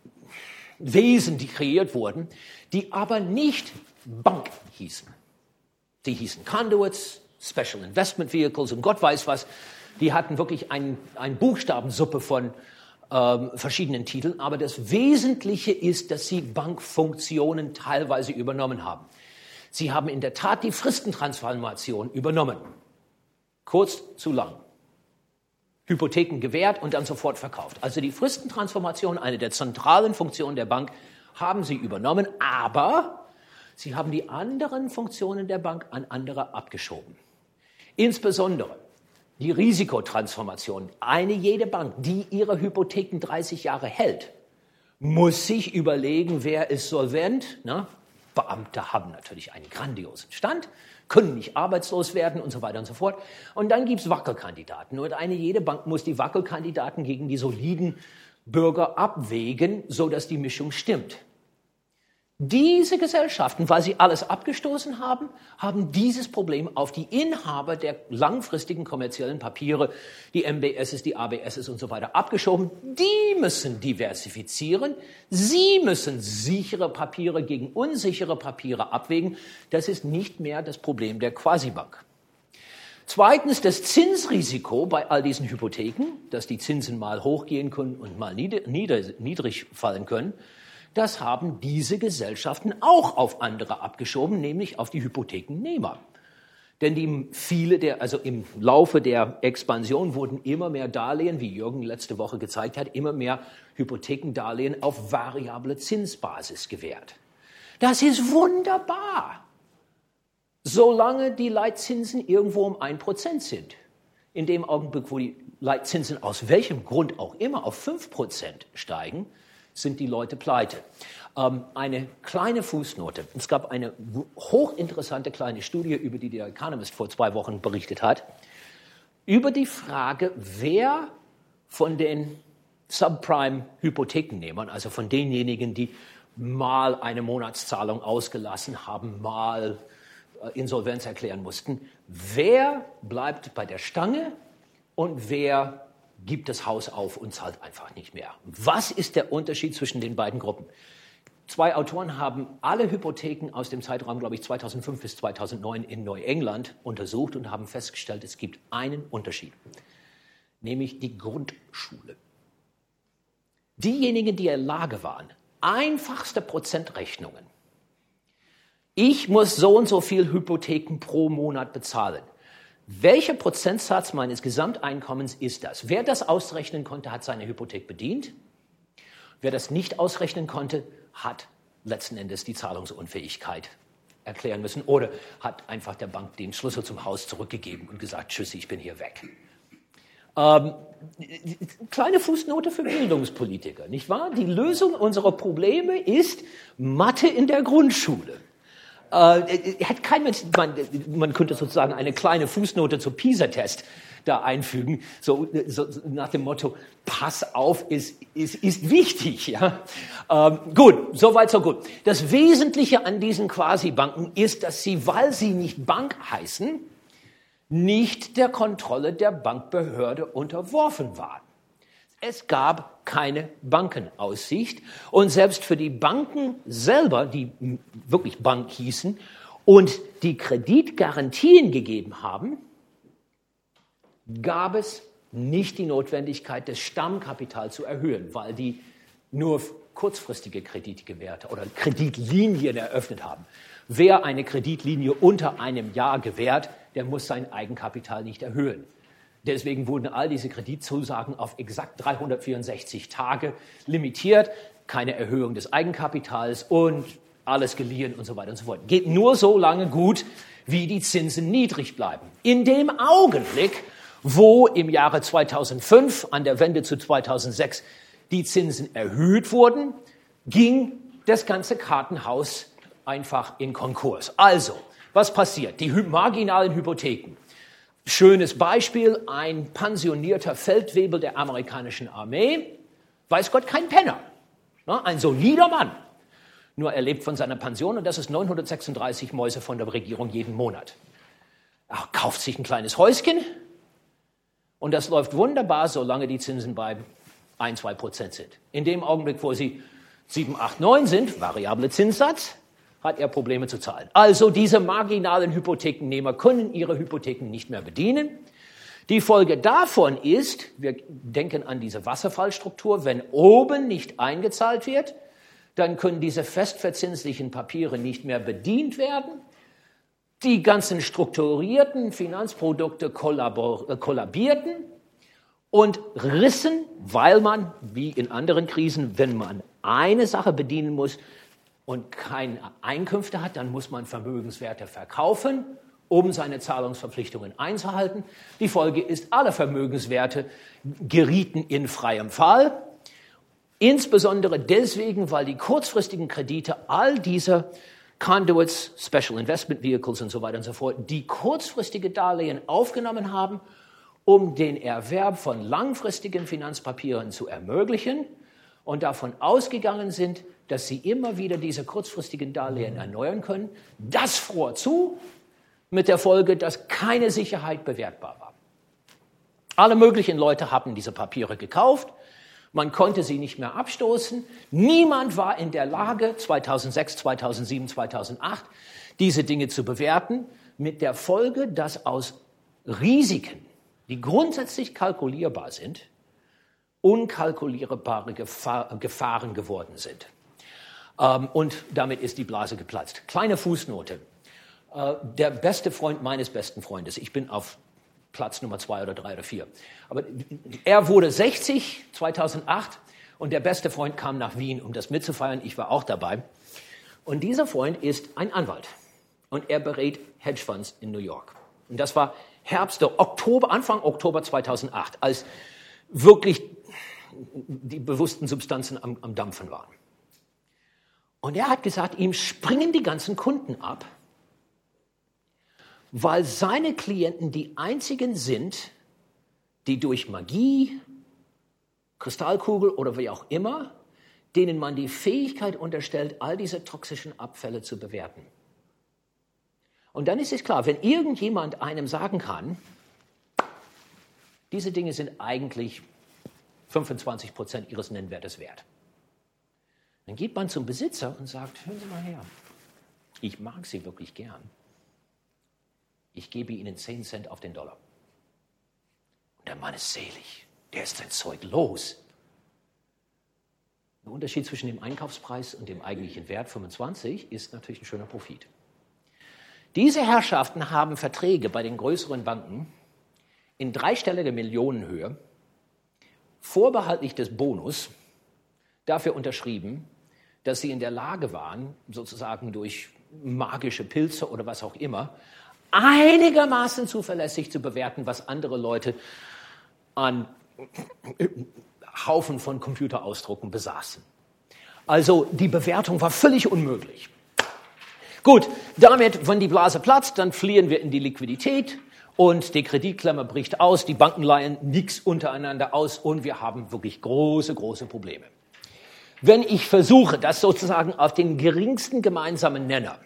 Wesen, die kreiert wurden, die aber nicht Bank hießen. Die hießen Conduits, Special Investment Vehicles und Gott weiß was. Die hatten wirklich eine Buchstabensuppe von verschiedenen Titeln. Aber das Wesentliche ist, dass sie Bankfunktionen teilweise übernommen haben. Sie haben in der Tat die Fristentransformation übernommen. Kurz, zu lang. Hypotheken gewährt und dann sofort verkauft. Also die Fristentransformation, eine der zentralen Funktionen der Bank, haben sie übernommen, aber sie haben die anderen Funktionen der Bank an andere abgeschoben. Insbesondere die Risikotransformation. Jede Bank, die ihre Hypotheken 30 Jahre hält, muss sich überlegen, wer ist solvent. Na? Beamte haben natürlich einen grandiosen Stand, können nicht arbeitslos werden und so weiter und so fort. Und dann gibt's Wackelkandidaten. Und jede Bank muss die Wackelkandidaten gegen die soliden Bürger abwägen, sodass die Mischung stimmt. Diese Gesellschaften, weil sie alles abgestoßen haben, haben dieses Problem auf die Inhaber der langfristigen kommerziellen Papiere, die MBSs, die ABSs und so weiter, abgeschoben. Die müssen diversifizieren. Sie müssen sichere Papiere gegen unsichere Papiere abwägen. Das ist nicht mehr das Problem der Quasi-Bank. Zweitens, das Zinsrisiko bei all diesen Hypotheken, dass die Zinsen mal hochgehen können und mal niedrig fallen können, das haben diese Gesellschaften auch auf andere abgeschoben, nämlich auf die Hypothekennehmer. Denn im Laufe der Expansion wurden immer mehr Darlehen, wie Jürgen letzte Woche gezeigt hat, immer mehr Hypothekendarlehen auf variable Zinsbasis gewährt. Das ist wunderbar, solange die Leitzinsen irgendwo um 1% sind. In dem Augenblick, wo die Leitzinsen aus welchem Grund auch immer auf 5% steigen, sind die Leute pleite. Eine kleine Fußnote. Es gab eine hochinteressante kleine Studie, über die der Economist vor 2 Wochen berichtet hat, über die Frage, wer von den Subprime-Hypothekennehmern, also von denjenigen, die mal eine Monatszahlung ausgelassen haben, mal Insolvenz erklären mussten, wer bleibt bei der Stange und wer gibt das Haus auf und zahlt einfach nicht mehr. Was ist der Unterschied zwischen den beiden Gruppen? 2 Autoren haben alle Hypotheken aus dem Zeitraum, glaube ich, 2005 bis 2009 in Neuengland untersucht und haben festgestellt, es gibt einen Unterschied, nämlich die Grundschule. Diejenigen, die in der Lage waren, einfachste Prozentrechnungen. Ich muss so und so viel Hypotheken pro Monat bezahlen. Welcher Prozentsatz meines Gesamteinkommens ist das? Wer das ausrechnen konnte, hat seine Hypothek bedient. Wer das nicht ausrechnen konnte, hat letzten Endes die Zahlungsunfähigkeit erklären müssen oder hat einfach der Bank den Schlüssel zum Haus zurückgegeben und gesagt, tschüss, ich bin hier weg. Kleine Fußnote für Bildungspolitiker, nicht wahr? Die Lösung unserer Probleme ist Mathe in der Grundschule. Hat kein Mensch, man könnte sozusagen eine kleine Fußnote zum PISA-Test da einfügen, so nach dem Motto, pass auf, ist wichtig. Ja? Gut, soweit so gut. Das Wesentliche an diesen Quasi-Banken ist, dass sie, weil sie nicht Bank heißen, nicht der Kontrolle der Bankbehörde unterworfen waren. Es gab keine Bankenaussicht und selbst für die Banken selber, die wirklich Bank hießen und die Kreditgarantien gegeben haben, gab es nicht die Notwendigkeit, das Stammkapital zu erhöhen, weil die nur kurzfristige Kredite gewährt oder Kreditlinien eröffnet haben. Wer eine Kreditlinie unter einem Jahr gewährt, der muss sein Eigenkapital nicht erhöhen. Deswegen wurden all diese Kreditzusagen auf exakt 364 Tage limitiert, keine Erhöhung des Eigenkapitals und alles geliehen und so weiter und so fort. Geht nur so lange gut, wie die Zinsen niedrig bleiben. In dem Augenblick, wo im Jahre 2005 an der Wende zu 2006 die Zinsen erhöht wurden, ging das ganze Kartenhaus einfach in Konkurs. Also, was passiert? Die marginalen Hypotheken. Schönes Beispiel, ein pensionierter Feldwebel der amerikanischen Armee, weiß Gott, kein Penner, ein solider Mann. Nur er lebt von seiner Pension und das ist 936 Mäuse von der Regierung jeden Monat. Er kauft sich ein kleines Häuschen und das läuft wunderbar, solange die Zinsen bei 1-2% sind. In dem Augenblick, wo sie 7, 8, 9 sind, variable Zinssatz, hat er Probleme zu zahlen. Also diese marginalen Hypothekennehmer können ihre Hypotheken nicht mehr bedienen. Die Folge davon ist, wir denken an diese Wasserfallstruktur, wenn oben nicht eingezahlt wird, dann können diese festverzinslichen Papiere nicht mehr bedient werden. Die ganzen strukturierten Finanzprodukte kollabierten und rissen, weil man, wie in anderen Krisen, wenn man eine Sache bedienen muss, und keine Einkünfte hat, dann muss man Vermögenswerte verkaufen, um seine Zahlungsverpflichtungen einzuhalten. Die Folge ist, alle Vermögenswerte gerieten in freiem Fall. Insbesondere deswegen, weil die kurzfristigen Kredite all dieser Conduits, Special Investment Vehicles und so weiter und so fort, die kurzfristige Darlehen aufgenommen haben, um den Erwerb von langfristigen Finanzpapieren zu ermöglichen und davon ausgegangen sind, dass sie immer wieder diese kurzfristigen Darlehen erneuern können. Das fror zu, mit der Folge, dass keine Sicherheit bewertbar war. Alle möglichen Leute haben diese Papiere gekauft. Man konnte sie nicht mehr abstoßen. Niemand war in der Lage, 2006, 2007, 2008, diese Dinge zu bewerten, mit der Folge, dass aus Risiken, die grundsätzlich kalkulierbar sind, unkalkulierbare Gefahren geworden sind. Und damit ist die Blase geplatzt. Kleine Fußnote. Der beste Freund meines besten Freundes, ich bin auf Platz Nummer 2 oder 3 oder 4, aber er wurde 60, 2008, und der beste Freund kam nach Wien, um das mitzufeiern. Ich war auch dabei. Und dieser Freund ist ein Anwalt und er berät Hedgefonds in New York. Und das war Anfang Oktober 2008, als wirklich die bewussten Substanzen am Dampfen waren. Und er hat gesagt, ihm springen die ganzen Kunden ab, weil seine Klienten die einzigen sind, die durch Magie, Kristallkugel oder wie auch immer, denen man die Fähigkeit unterstellt, all diese toxischen Abfälle zu bewerten. Und dann ist es klar, wenn irgendjemand einem sagen kann, diese Dinge sind eigentlich 25% ihres Nennwertes wert, dann geht man zum Besitzer und sagt, hören Sie mal her, ich mag Sie wirklich gern. Ich gebe Ihnen 10 Cent auf den Dollar. Und der Mann ist selig, der ist sein Zeug los. Der Unterschied zwischen dem Einkaufspreis und dem eigentlichen Wert 25 ist natürlich ein schöner Profit. Diese Herrschaften haben Verträge bei den größeren Banken in dreistelliger Millionenhöhe, vorbehaltlich des Bonus, dafür unterschrieben, dass sie in der Lage waren, sozusagen durch magische Pilze oder was auch immer, einigermaßen zuverlässig zu bewerten, was andere Leute an Haufen von Computerausdrucken besaßen. Also die Bewertung war völlig unmöglich. Gut, damit, wenn die Blase platzt, dann fliehen wir in die Liquidität und die Kreditklemme bricht aus, die Banken leihen nichts untereinander aus und wir haben wirklich große, große Probleme. Wenn ich versuche, das sozusagen auf den geringsten gemeinsamen Nenner,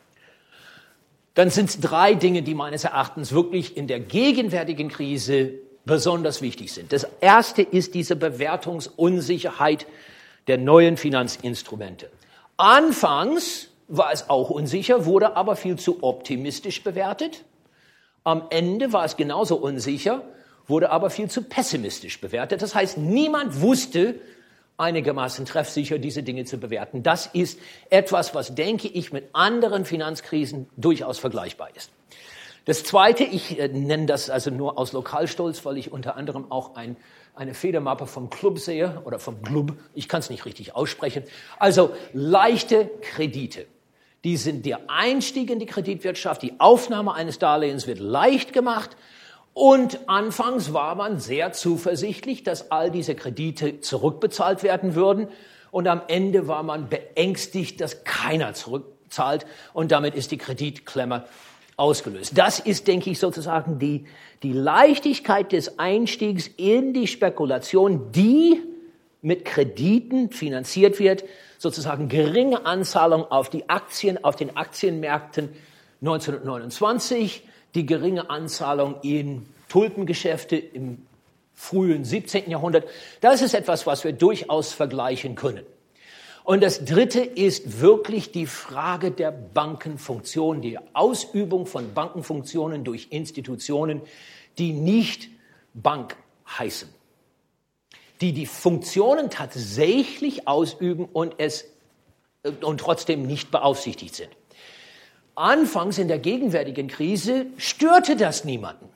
dann sind es 3 Dinge, die meines Erachtens wirklich in der gegenwärtigen Krise besonders wichtig sind. Das erste ist diese Bewertungsunsicherheit der neuen Finanzinstrumente. Anfangs war es auch unsicher, wurde aber viel zu optimistisch bewertet. Am Ende war es genauso unsicher, wurde aber viel zu pessimistisch bewertet. Das heißt, niemand wusste einigermaßen treffsicher diese Dinge zu bewerten. Das ist etwas, was, denke ich, mit anderen Finanzkrisen durchaus vergleichbar ist. Das Zweite, ich nenne das also nur aus Lokalstolz, weil ich unter anderem auch eine Federmappe vom Club sehe, oder vom Club, ich kann es nicht richtig aussprechen. Also leichte Kredite. Die sind der Einstieg in die Kreditwirtschaft, die Aufnahme eines Darlehens wird leicht gemacht und anfangs war man sehr zuversichtlich, dass all diese Kredite zurückbezahlt werden würden und am Ende war man beängstigt, dass keiner zurückzahlt und damit ist die Kreditklemme ausgelöst. Das ist, denke ich, sozusagen die Leichtigkeit des Einstiegs in die Spekulation, die mit Krediten finanziert wird, sozusagen geringe Anzahlung auf die Aktien, auf den Aktienmärkten 1929, die geringe Anzahlung in Tulpengeschäfte im frühen 17. Jahrhundert. Das ist etwas, was wir durchaus vergleichen können. Und das Dritte ist wirklich die Frage der Bankenfunktion, die Ausübung von Bankenfunktionen durch Institutionen, die nicht Bank heißen, die Funktionen tatsächlich ausüben und trotzdem nicht beaufsichtigt sind. Anfangs in der gegenwärtigen Krise störte das niemanden.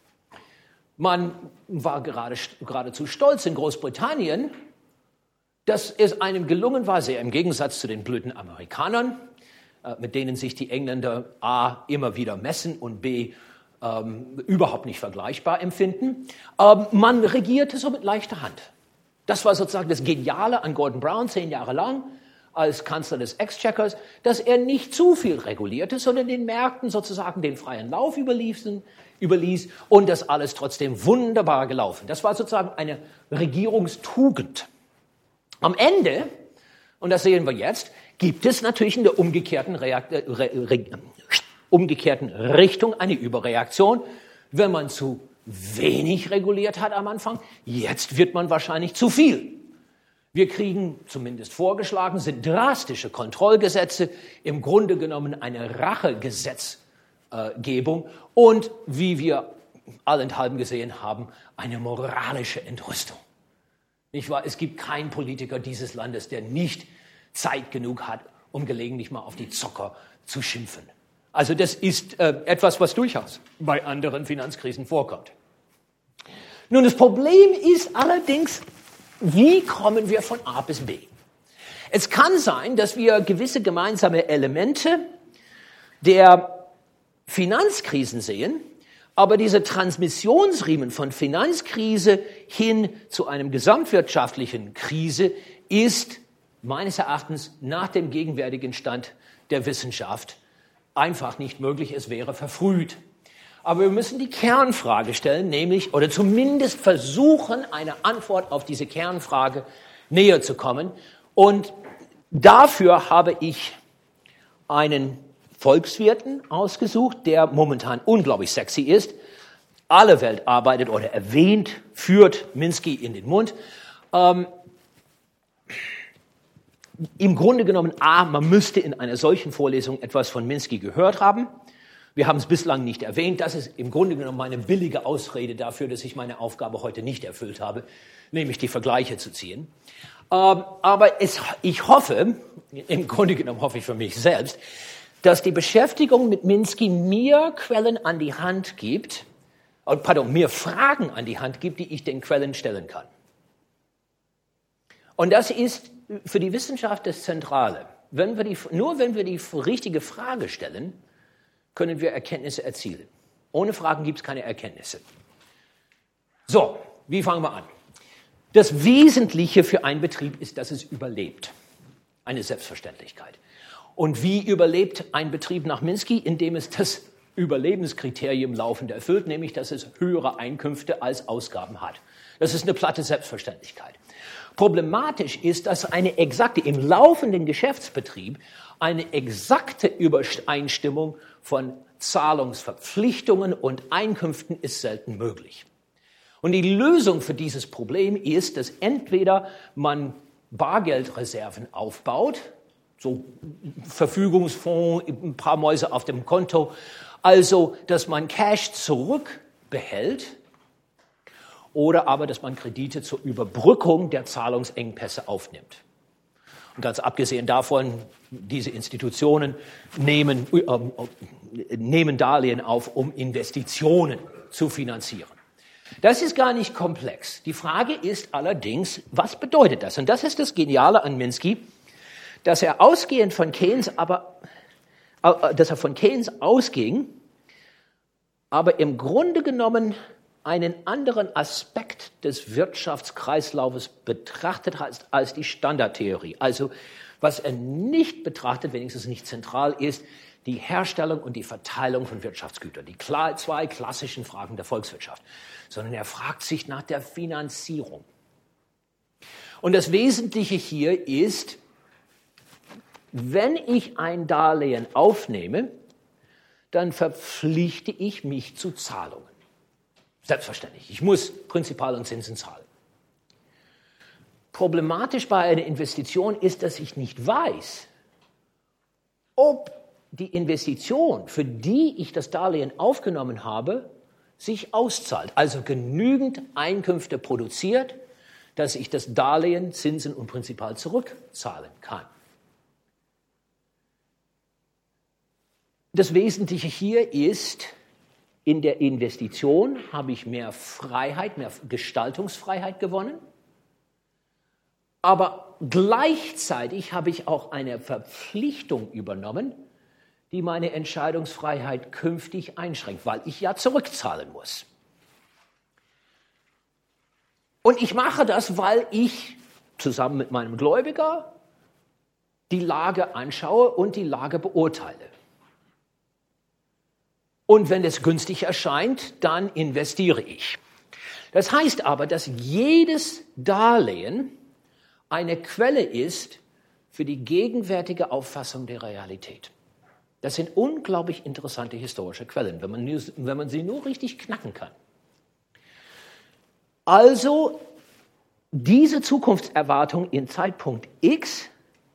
Man war geradezu stolz in Großbritannien, dass es einem gelungen war, sehr im Gegensatz zu den blöden Amerikanern, mit denen sich die Engländer A immer wieder messen und B überhaupt nicht vergleichbar empfinden. Man regierte so mit leichter Hand. Das war sozusagen das Geniale an Gordon Brown 10 Jahre lang als Kanzler des Exchequers, dass er nicht zu viel regulierte, sondern den Märkten sozusagen den freien Lauf überließ und das alles trotzdem wunderbar gelaufen. Das war sozusagen eine Regierungstugend. Am Ende, und das sehen wir jetzt, gibt es natürlich in der umgekehrten Richtung eine Überreaktion. Wenn man zu wenig reguliert hat am Anfang, jetzt wird man wahrscheinlich zu viel. Wir kriegen, zumindest vorgeschlagen, sind drastische Kontrollgesetze, im Grunde genommen eine Rachegesetzgebung und, wie wir allenthalben gesehen haben, eine moralische Entrüstung. Nicht wahr? Es gibt keinen Politiker dieses Landes, der nicht Zeit genug hat, um gelegentlich mal auf die Zocker zu schimpfen. Also das ist etwas, was durchaus bei anderen Finanzkrisen vorkommt. Nun, das Problem ist allerdings, wie kommen wir von A bis B? Es kann sein, dass wir gewisse gemeinsame Elemente der Finanzkrisen sehen, aber diese Transmissionsriemen von Finanzkrise hin zu einem gesamtwirtschaftlichen Krise ist meines Erachtens nach dem gegenwärtigen Stand der Wissenschaft einfach nicht möglich. Es wäre verfrüht. Aber wir müssen die Kernfrage stellen, nämlich, oder zumindest versuchen, eine Antwort auf diese Kernfrage näher zu kommen. Und dafür habe ich einen Volkswirten ausgesucht, der momentan unglaublich sexy ist. Alle Welt arbeitet oder erwähnt, führt Minsky in den Mund. Im Grunde genommen, man müsste in einer solchen Vorlesung etwas von Minsky gehört haben. Wir haben es bislang nicht erwähnt. Das ist im Grunde genommen meine billige Ausrede dafür, dass ich meine Aufgabe heute nicht erfüllt habe, nämlich die Vergleiche zu ziehen. Aber ich hoffe, im Grunde genommen hoffe ich für mich selbst, dass die Beschäftigung mit Minsky mir Quellen an die Hand gibt, mir Fragen an die Hand gibt, die ich den Quellen stellen kann. Und das ist für die Wissenschaft das Zentrale. Nur wenn wir die richtige Frage stellen, können wir Erkenntnisse erzielen. Ohne Fragen gibt es keine Erkenntnisse. So, wie fangen wir an? Das Wesentliche für einen Betrieb ist, dass es überlebt. Eine Selbstverständlichkeit. Und wie überlebt ein Betrieb nach Minsky? Indem es das Überlebenskriterium laufend erfüllt, nämlich dass es höhere Einkünfte als Ausgaben hat. Das ist eine platte Selbstverständlichkeit. Problematisch ist, dass im laufenden Geschäftsbetrieb eine exakte Übereinstimmung von Zahlungsverpflichtungen und Einkünften ist selten möglich. Und die Lösung für dieses Problem ist, dass entweder man Bargeldreserven aufbaut, so Verfügungsfonds, ein paar Mäuse auf dem Konto, also dass man Cash zurückbehält, oder aber, dass man Kredite zur Überbrückung der Zahlungsengpässe aufnimmt. Und ganz abgesehen davon, diese Institutionen nehmen Darlehen auf, um Investitionen zu finanzieren. Das ist gar nicht komplex. Die Frage ist allerdings, was bedeutet das? Und das ist das Geniale an Minsky, dass er von Keynes ausging, aber im Grunde genommen einen anderen Aspekt des Wirtschaftskreislaufes betrachtet hat als die Standardtheorie. Also was er nicht betrachtet, wenigstens nicht zentral ist, die Herstellung und die Verteilung von Wirtschaftsgütern, die zwei klassischen Fragen der Volkswirtschaft, sondern er fragt sich nach der Finanzierung. Und das Wesentliche hier ist, wenn ich ein Darlehen aufnehme, dann verpflichte ich mich zu Zahlungen. Selbstverständlich. Ich muss Prinzipal und Zinsen zahlen. Problematisch bei einer Investition ist, dass ich nicht weiß, ob die Investition, für die ich das Darlehen aufgenommen habe, sich auszahlt. Also genügend Einkünfte produziert, dass ich das Darlehen, Zinsen und Prinzipal zurückzahlen kann. Das Wesentliche hier ist, in der Investition habe ich mehr Freiheit, mehr Gestaltungsfreiheit gewonnen. Aber gleichzeitig habe ich auch eine Verpflichtung übernommen, die meine Entscheidungsfreiheit künftig einschränkt, weil ich ja zurückzahlen muss. Und ich mache das, weil ich zusammen mit meinem Gläubiger die Lage anschaue und die Lage beurteile. Und wenn es günstig erscheint, dann investiere ich. Das heißt aber, dass jedes Darlehen eine Quelle ist für die gegenwärtige Auffassung der Realität. Das sind unglaublich interessante historische Quellen, wenn man sie nur richtig knacken kann. Also diese Zukunftserwartung in Zeitpunkt X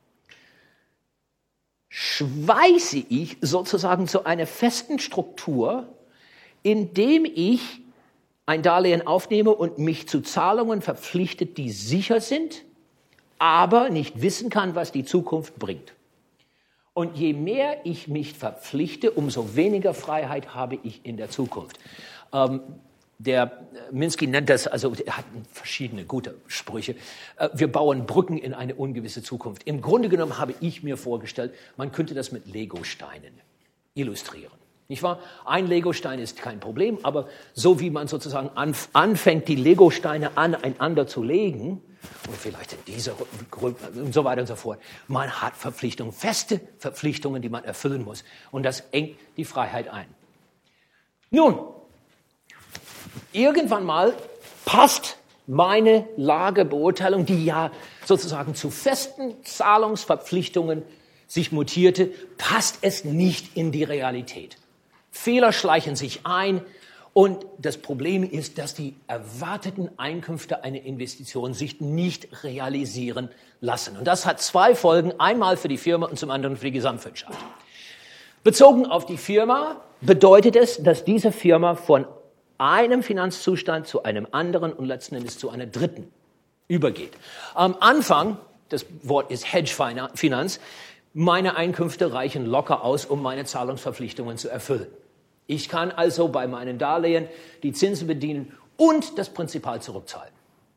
schweiße ich sozusagen zu einer festen Struktur, indem ich ein Darlehen aufnehme und mich zu Zahlungen verpflichtet, die sicher sind, aber nicht wissen kann, was die Zukunft bringt. Und je mehr ich mich verpflichte, umso weniger Freiheit habe ich in der Zukunft. Der Minsky nennt das, also er hat verschiedene gute Sprüche. Wir bauen Brücken in eine ungewisse Zukunft. Im Grunde genommen habe ich mir vorgestellt, man könnte das mit Legosteinen illustrieren. Nicht wahr? Ein Legostein ist kein Problem, aber so wie man sozusagen anfängt, die Legosteine aneinander zu legen, und vielleicht in dieser Gruppe und so weiter und so fort, man hat Verpflichtungen, feste Verpflichtungen, die man erfüllen muss. Und das engt die Freiheit ein. Nun, irgendwann mal passt meine Lagebeurteilung, die ja sozusagen zu festen Zahlungsverpflichtungen sich mutierte, passt es nicht in die Realität. Fehler schleichen sich ein und das Problem ist, dass die erwarteten Einkünfte einer Investition sich nicht realisieren lassen. Und das hat zwei Folgen, einmal für die Firma und zum anderen für die Gesamtwirtschaft. Bezogen auf die Firma bedeutet es, dass diese Firma von einem Finanzzustand zu einem anderen und letzten Endes zu einer dritten übergeht. Am Anfang, das Wort ist Hedgefinanz, meine Einkünfte reichen locker aus, um meine Zahlungsverpflichtungen zu erfüllen. Ich kann also bei meinen Darlehen die Zinsen bedienen und das Prinzipal zurückzahlen.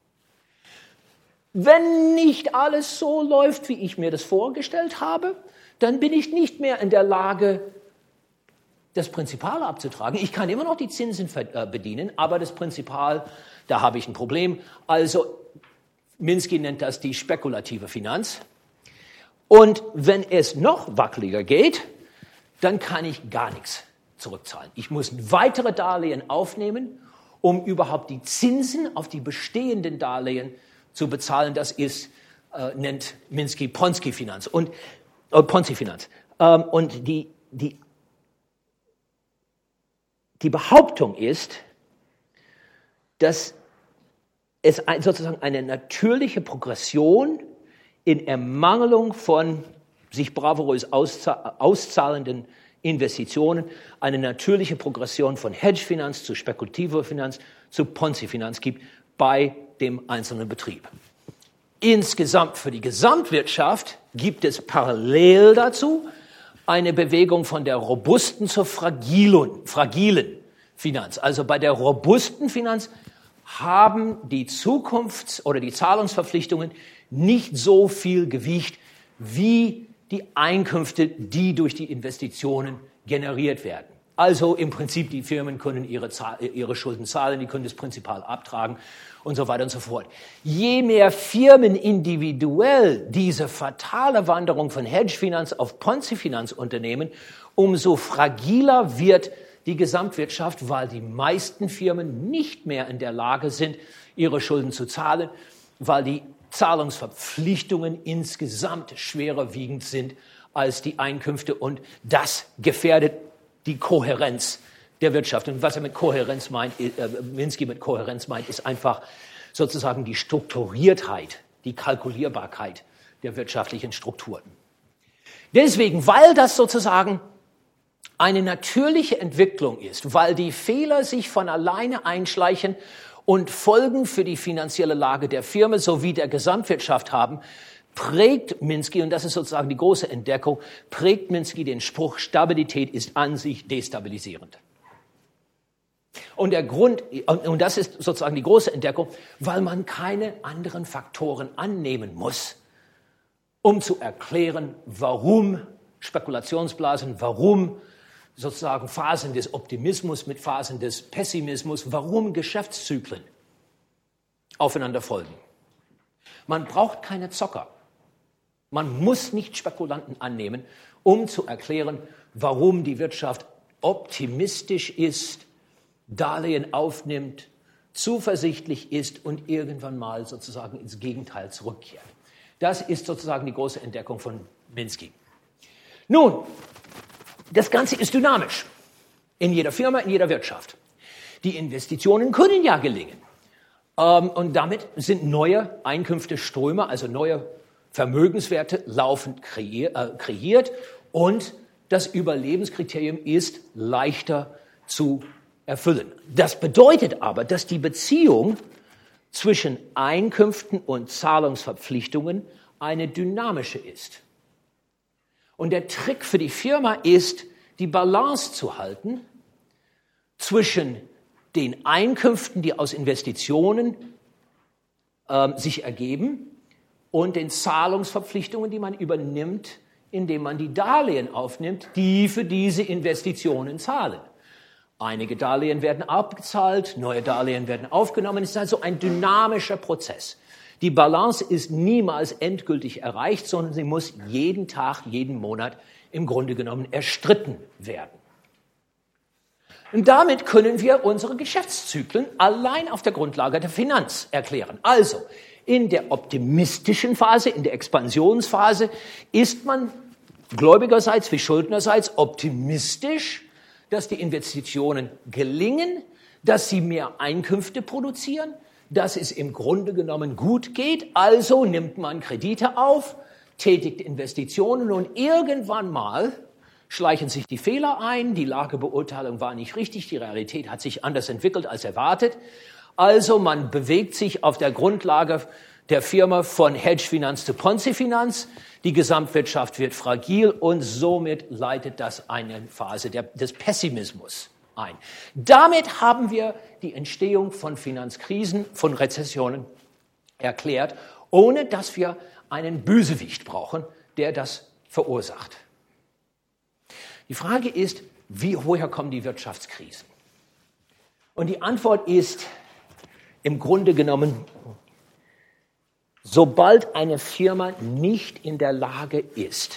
Wenn nicht alles so läuft, wie ich mir das vorgestellt habe, dann bin ich nicht mehr in der Lage, das Prinzipal abzutragen. Ich kann immer noch die Zinsen bedienen, aber das Prinzipal, da habe ich ein Problem. Also Minsky nennt das die spekulative Finanz. Und wenn es noch wackeliger geht, dann kann ich gar nichts zurückzahlen. Ich muss weitere Darlehen aufnehmen, um überhaupt die Zinsen auf die bestehenden Darlehen zu bezahlen. Das ist, nennt Minsky Ponzi-Finanz. Und die Behauptung ist, dass es sozusagen eine natürliche Progression in Ermangelung von sich bravourös auszahlenden Investitionen, eine natürliche Progression von Hedgefinanz zu spekulativer Finanz zu Ponzi-Finanz gibt bei dem einzelnen Betrieb. Insgesamt für die Gesamtwirtschaft gibt es parallel dazu eine Bewegung von der robusten zur fragilen Finanz. Also bei der robusten Finanz haben die oder die Zahlungsverpflichtungen nicht so viel Gewicht wie die Einkünfte, die durch die Investitionen generiert werden. Also im Prinzip, die Firmen können ihre Schulden zahlen, die können das Prinzipal abtragen und so weiter und so fort. Je mehr Firmen individuell diese fatale Wanderung von Hedgefinanz auf Ponzi-Finanz unternehmen, umso fragiler wird die Gesamtwirtschaft, weil die meisten Firmen nicht mehr in der Lage sind, ihre Schulden zu zahlen, weil die Zahlungsverpflichtungen insgesamt schwerer wiegend sind als die Einkünfte und das gefährdet die Kohärenz der Wirtschaft. Und was er mit Kohärenz meint, Minsky mit Kohärenz meint, ist einfach sozusagen die Strukturiertheit, die Kalkulierbarkeit der wirtschaftlichen Strukturen. Deswegen, weil das sozusagen eine natürliche Entwicklung ist, weil die Fehler sich von alleine einschleichen und Folgen für die finanzielle Lage der Firma sowie der Gesamtwirtschaft haben, prägt Minsky, und das ist sozusagen die große Entdeckung, prägt Minsky den Spruch, Stabilität ist an sich destabilisierend. Und das ist sozusagen die große Entdeckung, weil man keine anderen Faktoren annehmen muss, um zu erklären, warum Spekulationsblasen, warum sozusagen Phasen des Optimismus mit Phasen des Pessimismus, warum Geschäftszyklen aufeinander folgen. Man braucht keine Zocker. Man muss nicht Spekulanten annehmen, um zu erklären, warum die Wirtschaft optimistisch ist, Darlehen aufnimmt, zuversichtlich ist und irgendwann mal sozusagen ins Gegenteil zurückkehrt. Das ist sozusagen die große Entdeckung von Minsky. Nun, das Ganze ist dynamisch. In jeder Firma, in jeder Wirtschaft. Die Investitionen können ja gelingen. Und damit sind neue Einkünfteströme, also neue Vermögenswerte laufend kreiert. Und das Überlebenskriterium ist leichter zu erfüllen. Das bedeutet aber, dass die Beziehung zwischen Einkünften und Zahlungsverpflichtungen eine dynamische ist. Und der Trick für die Firma ist, die Balance zu halten zwischen den Einkünften, die aus Investitionen sich ergeben, und den Zahlungsverpflichtungen, die man übernimmt, indem man die Darlehen aufnimmt, die für diese Investitionen zahlen. Einige Darlehen werden abgezahlt, neue Darlehen werden aufgenommen. Es ist also ein dynamischer Prozess. Die Balance ist niemals endgültig erreicht, sondern sie muss jeden Tag, jeden Monat im Grunde genommen erstritten werden. Und damit können wir unsere Geschäftszyklen allein auf der Grundlage der Finanz erklären. Also, in der optimistischen Phase, in der Expansionsphase ist man gläubigerseits wie schuldnerseits optimistisch, dass die Investitionen gelingen, dass sie mehr Einkünfte produzieren, dass es im Grunde genommen gut geht. Also nimmt man Kredite auf, tätigt Investitionen und irgendwann mal schleichen sich die Fehler ein, die Lagebeurteilung war nicht richtig, die Realität hat sich anders entwickelt als erwartet. Also man bewegt sich auf der Grundlage der Firma von Hedgefinanz zu Ponzi-Finanz. Die Gesamtwirtschaft wird fragil und somit leitet das eine Phase des Pessimismus ein. Damit haben wir die Entstehung von Finanzkrisen, von Rezessionen erklärt, ohne dass wir einen Bösewicht brauchen, der das verursacht. Die Frage ist, woher kommen die Wirtschaftskrisen? Und die Antwort ist im Grunde genommen sobald eine Firma nicht in der Lage ist,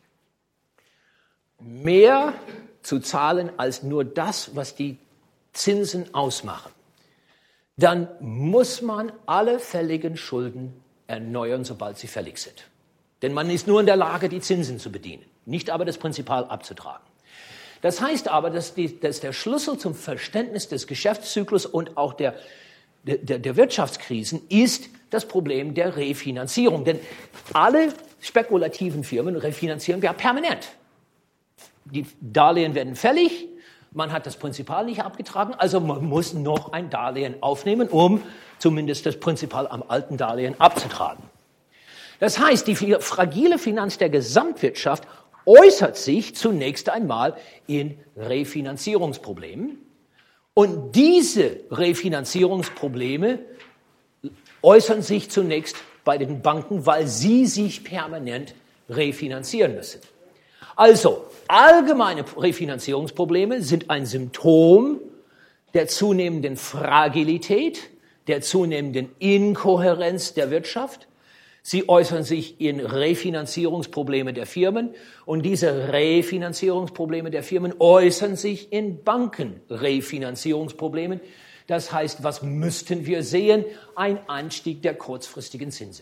mehr zu zahlen als nur das, was die Zinsen ausmachen, dann muss man alle fälligen Schulden erneuern, sobald sie fällig sind. Denn man ist nur in der Lage, die Zinsen zu bedienen, nicht aber das Prinzipal abzutragen. Das heißt aber, dass der Schlüssel zum Verständnis des Geschäftszyklus und auch der Wirtschaftskrisen ist das Problem der Refinanzierung. Denn alle spekulativen Firmen refinanzieren wir permanent. Die Darlehen werden fällig, man hat das Prinzipal nicht abgetragen, also man muss noch ein Darlehen aufnehmen, um zumindest das Prinzipal am alten Darlehen abzutragen. Das heißt, die fragile Finanz der Gesamtwirtschaft äußert sich zunächst einmal in Refinanzierungsproblemen. Und diese Refinanzierungsprobleme äußern sich zunächst bei den Banken, weil sie sich permanent refinanzieren müssen. Also, allgemeine Refinanzierungsprobleme sind ein Symptom der zunehmenden Fragilität, der zunehmenden Inkohärenz der Wirtschaft. Sie äußern sich in Refinanzierungsprobleme der Firmen und diese Refinanzierungsprobleme der Firmen äußern sich in Bankenrefinanzierungsproblemen. Das heißt, was müssten wir sehen? Ein Anstieg der kurzfristigen Zinsen.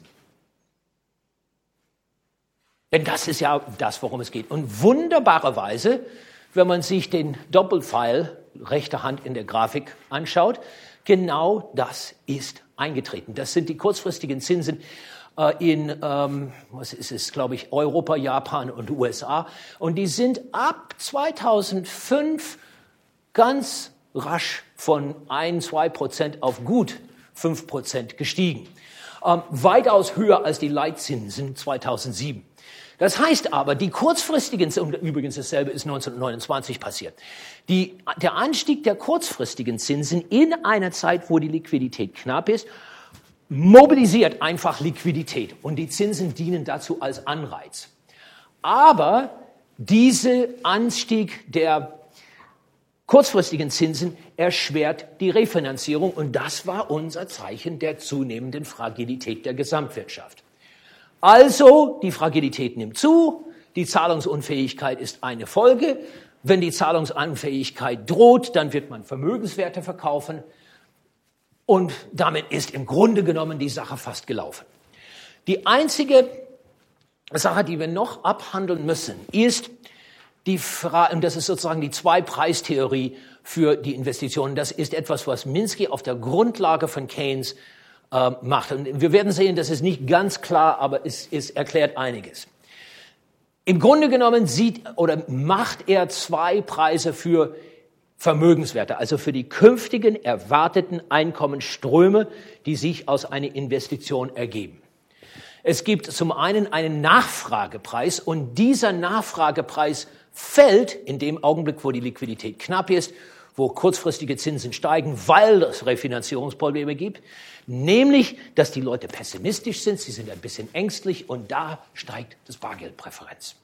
Denn das ist ja das, worum es geht. Und wunderbarerweise, wenn man sich den Doppelpfeil rechter Hand in der Grafik anschaut, genau das ist eingetreten. Das sind die kurzfristigen Zinsen in, was ist es, glaube ich, Europa, Japan und USA. Und die sind ab 2005 ganz rasch von 1-2% auf gut 5% gestiegen. Weitaus höher als die Leitzinsen 2007. Das heißt aber, die kurzfristigen, und übrigens dasselbe ist 1929 passiert, der Anstieg der kurzfristigen Zinsen in einer Zeit, wo die Liquidität knapp ist, mobilisiert einfach Liquidität und die Zinsen dienen dazu als Anreiz. Aber dieser Anstieg der kurzfristigen Zinsen erschwert die Refinanzierung und das war unser Zeichen der zunehmenden Fragilität der Gesamtwirtschaft. Also, die Fragilität nimmt zu, die Zahlungsunfähigkeit ist eine Folge. Wenn die Zahlungsunfähigkeit droht, dann wird man Vermögenswerte verkaufen. Und damit ist im Grunde genommen die Sache fast gelaufen. Die einzige Sache, die wir noch abhandeln müssen, ist die Frage, und das ist sozusagen die Zwei-Preis-Theorie für die Investitionen. Das ist etwas, was Minsky auf der Grundlage von Keynes macht. Und wir werden sehen, das ist nicht ganz klar, aber es erklärt einiges. Im Grunde genommen macht er zwei Preise für Vermögenswerte, also für die künftigen erwarteten Einkommensströme, die sich aus einer Investition ergeben. Es gibt zum einen einen Nachfragepreis und dieser Nachfragepreis fällt in dem Augenblick, wo die Liquidität knapp ist, wo kurzfristige Zinsen steigen, weil es Refinanzierungsprobleme gibt, nämlich, dass die Leute pessimistisch sind, sie sind ein bisschen ängstlich und da steigt das Bargeldpräferenz.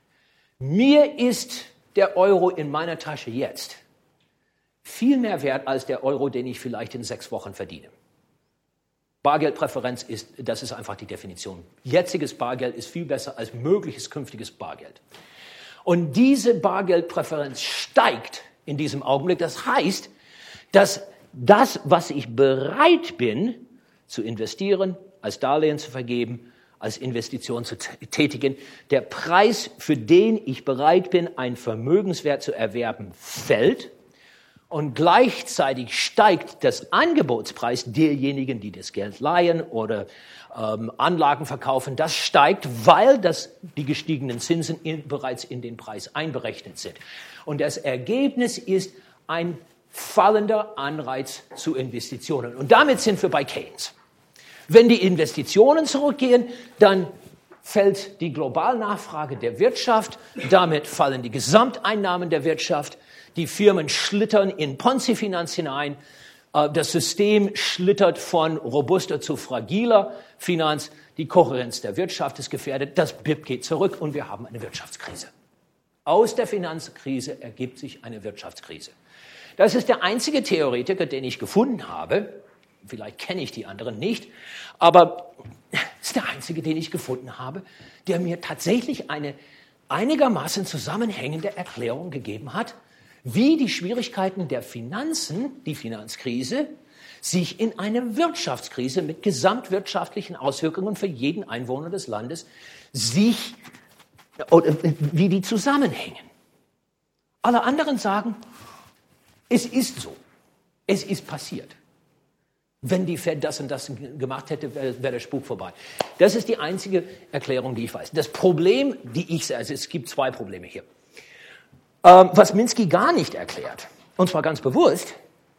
Mir ist der Euro in meiner Tasche jetzt viel mehr wert als der Euro, den ich vielleicht in 6 Wochen verdiene. Bargeldpräferenz das ist einfach die Definition. Jetziges Bargeld ist viel besser als mögliches künftiges Bargeld. Und diese Bargeldpräferenz steigt in diesem Augenblick. Das heißt, dass das, was ich bereit bin zu investieren, als Darlehen zu vergeben, als Investition zu tätigen, der Preis, für den ich bereit bin, einen Vermögenswert zu erwerben, fällt. Und gleichzeitig steigt das Angebotspreis derjenigen, die das Geld leihen oder Anlagen verkaufen. Das steigt, weil die gestiegenen Zinsen bereits in den Preis einberechnet sind. Und das Ergebnis ist ein fallender Anreiz zu Investitionen. Und damit sind wir bei Keynes. Wenn die Investitionen zurückgehen, dann fällt die Globalnachfrage der Wirtschaft, damit fallen die Gesamteinnahmen der Wirtschaft, die Firmen schlittern in Ponzi-Finanz hinein, das System schlittert von robuster zu fragiler Finanz, die Kohärenz der Wirtschaft ist gefährdet, das BIP geht zurück und wir haben eine Wirtschaftskrise. Aus der Finanzkrise ergibt sich eine Wirtschaftskrise. Das ist der einzige Theoretiker, den ich gefunden habe. Vielleicht kenne ich die anderen nicht, aber ist der einzige, den ich gefunden habe, der mir tatsächlich eine einigermaßen zusammenhängende Erklärung gegeben hat, wie die Schwierigkeiten der Finanzen, die Finanzkrise, sich in eine Wirtschaftskrise mit gesamtwirtschaftlichen Auswirkungen für jeden Einwohner des Landes wie die zusammenhängen. Alle anderen sagen, es ist so, es ist passiert. Wenn die Fed das und das gemacht hätte, wäre der Spuk vorbei. Das ist die einzige Erklärung, die ich weiß. Das Problem, also es gibt zwei Probleme hier. Was Minsky gar nicht erklärt, und zwar ganz bewusst,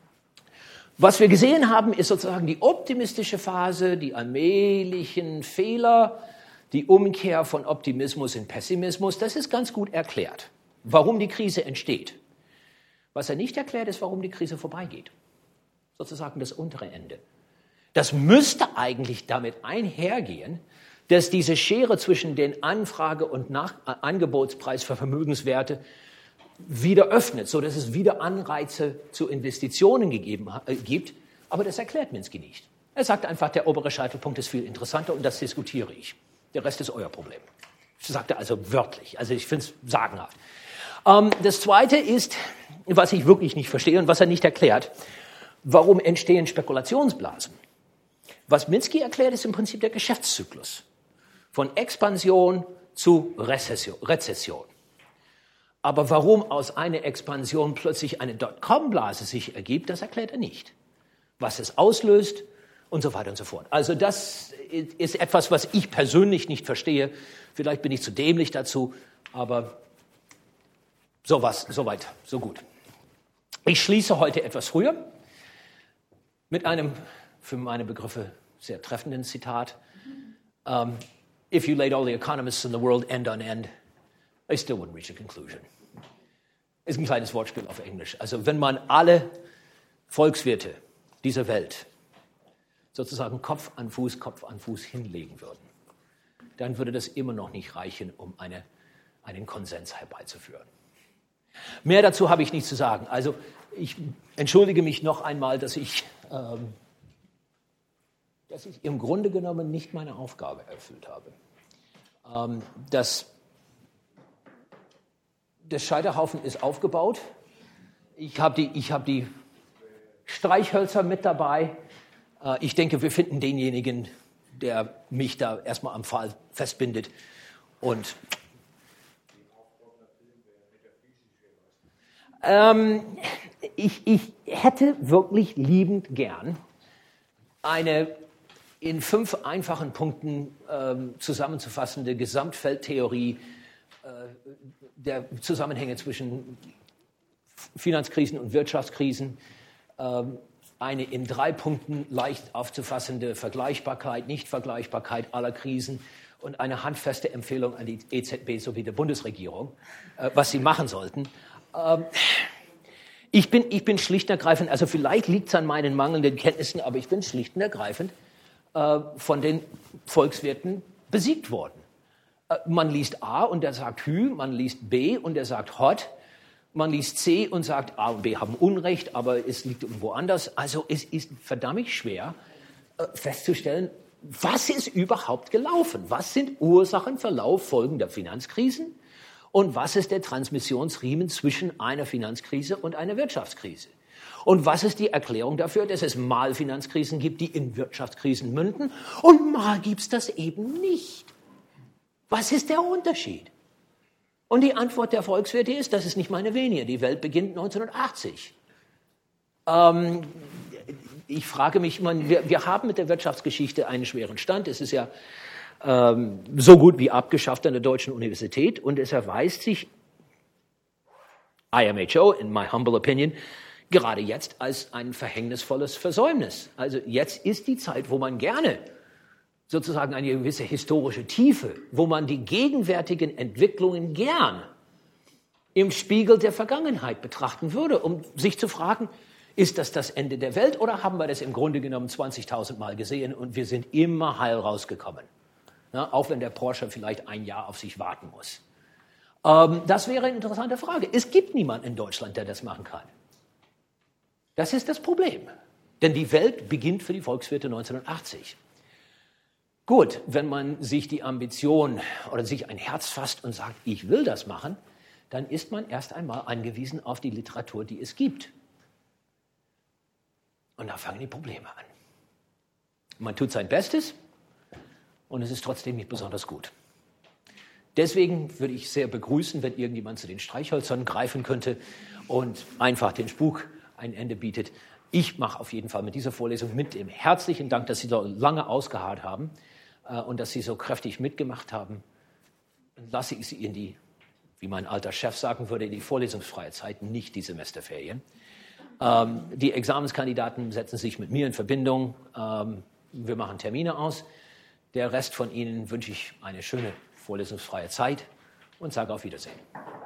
was wir gesehen haben, ist sozusagen die optimistische Phase, die allmählichen Fehler, die Umkehr von Optimismus in Pessimismus. Das ist ganz gut erklärt, warum die Krise entsteht. Was er nicht erklärt, ist, warum die Krise vorbeigeht. Sozusagen das untere Ende. Das müsste eigentlich damit einhergehen, dass diese Schere zwischen den Anfrage- und Angebotspreis für Vermögenswerte wieder öffnet, sodass es wieder Anreize zu Investitionen gibt. Aber das erklärt Minsky nicht. Er sagt einfach, der obere Scheitelpunkt ist viel interessanter und das diskutiere ich. Der Rest ist euer Problem. Das sagt er also wörtlich. Also ich finde es sagenhaft. Das Zweite ist, was ich wirklich nicht verstehe und was er nicht erklärt, warum entstehen Spekulationsblasen? Was Minsky erklärt, ist im Prinzip der Geschäftszyklus. Von Expansion zu Rezession. Aber warum aus einer Expansion plötzlich eine Dotcom-Blase sich ergibt, das erklärt er nicht. Was es auslöst und so weiter und so fort. Also das ist etwas, was ich persönlich nicht verstehe. Vielleicht bin ich zu dämlich dazu, aber soweit, so gut. Ich schließe heute etwas früher mit einem, für meine Begriffe, sehr treffenden Zitat. If you laid all the economists in the world end on end, they still wouldn't reach a conclusion. Ist ein kleines Wortspiel auf Englisch. Also wenn man alle Volkswirte dieser Welt sozusagen Kopf an Fuß hinlegen würden, dann würde das immer noch nicht reichen, um einen Konsens herbeizuführen. Mehr dazu habe ich nicht zu sagen. Also ich entschuldige mich noch einmal, dass ich im Grunde genommen nicht meine Aufgabe erfüllt habe. Der Scheiterhaufen ist aufgebaut. Ich habe die Streichhölzer mit dabei. Ich denke, wir finden denjenigen, der mich da erstmal am Pfahl festbindet. Und ich hätte wirklich liebend gern eine in 5 einfachen Punkten zusammenzufassende Gesamtfeldtheorie der Zusammenhänge zwischen Finanzkrisen und Wirtschaftskrisen, eine in 3 Punkten leicht aufzufassende Vergleichbarkeit, Nichtvergleichbarkeit aller Krisen und eine handfeste Empfehlung an die EZB sowie der Bundesregierung, was sie machen sollten. Ich bin schlicht und ergreifend, also vielleicht liegt es an meinen mangelnden Kenntnissen, aber ich bin schlicht und ergreifend von den Volkswirten besiegt worden. Man liest A und der sagt Hü, man liest B und der sagt Hot, man liest C und sagt A und B haben Unrecht, aber es liegt irgendwo anders. Also es ist verdammt schwer festzustellen, was ist überhaupt gelaufen? Was sind Ursachen, Verlauf, Folgen der Finanzkrisen? Und was ist der Transmissionsriemen zwischen einer Finanzkrise und einer Wirtschaftskrise? Und was ist die Erklärung dafür, dass es mal Finanzkrisen gibt, die in Wirtschaftskrisen münden und mal gibt es das eben nicht? Was ist der Unterschied? Und die Antwort der Volkswirte ist, das ist nicht meine Venie. Die Welt beginnt 1980. Ich frage mich, wir haben mit der Wirtschaftsgeschichte einen schweren Stand. Es ist ja so gut wie abgeschafft an der Deutschen Universität und es erweist sich, IMHO, in my humble opinion, gerade jetzt als ein verhängnisvolles Versäumnis. Also jetzt ist die Zeit, wo man gerne sozusagen eine gewisse historische Tiefe, wo man die gegenwärtigen Entwicklungen gern im Spiegel der Vergangenheit betrachten würde, um sich zu fragen, ist das das Ende der Welt oder haben wir das im Grunde genommen 20.000 Mal gesehen und wir sind immer heil rausgekommen? Ja, auch wenn der Porsche vielleicht ein Jahr auf sich warten muss. Das wäre eine interessante Frage. Es gibt niemanden in Deutschland, der das machen kann. Das ist das Problem. Denn die Welt beginnt für die Volkswirte 1980. Gut, wenn man sich die Ambition oder sich ein Herz fasst und sagt, ich will das machen, dann ist man erst einmal angewiesen auf die Literatur, die es gibt. Und da fangen die Probleme an. Man tut sein Bestes und es ist trotzdem nicht besonders gut. Deswegen würde ich sehr begrüßen, wenn irgendjemand zu den Streichhölzern greifen könnte und einfach den Spuk ein Ende bietet. Ich mache auf jeden Fall mit dieser Vorlesung mit dem herzlichen Dank, dass Sie so lange ausgeharrt haben und dass Sie so kräftig mitgemacht haben. Dann lasse ich Sie in die, wie mein alter Chef sagen würde, in die vorlesungsfreie Zeit, nicht die Semesterferien. Die Examenskandidaten setzen sich mit mir in Verbindung. Wir machen Termine aus. Der Rest von Ihnen wünsche ich eine schöne vorlesungsfreie Zeit und sage auf Wiedersehen.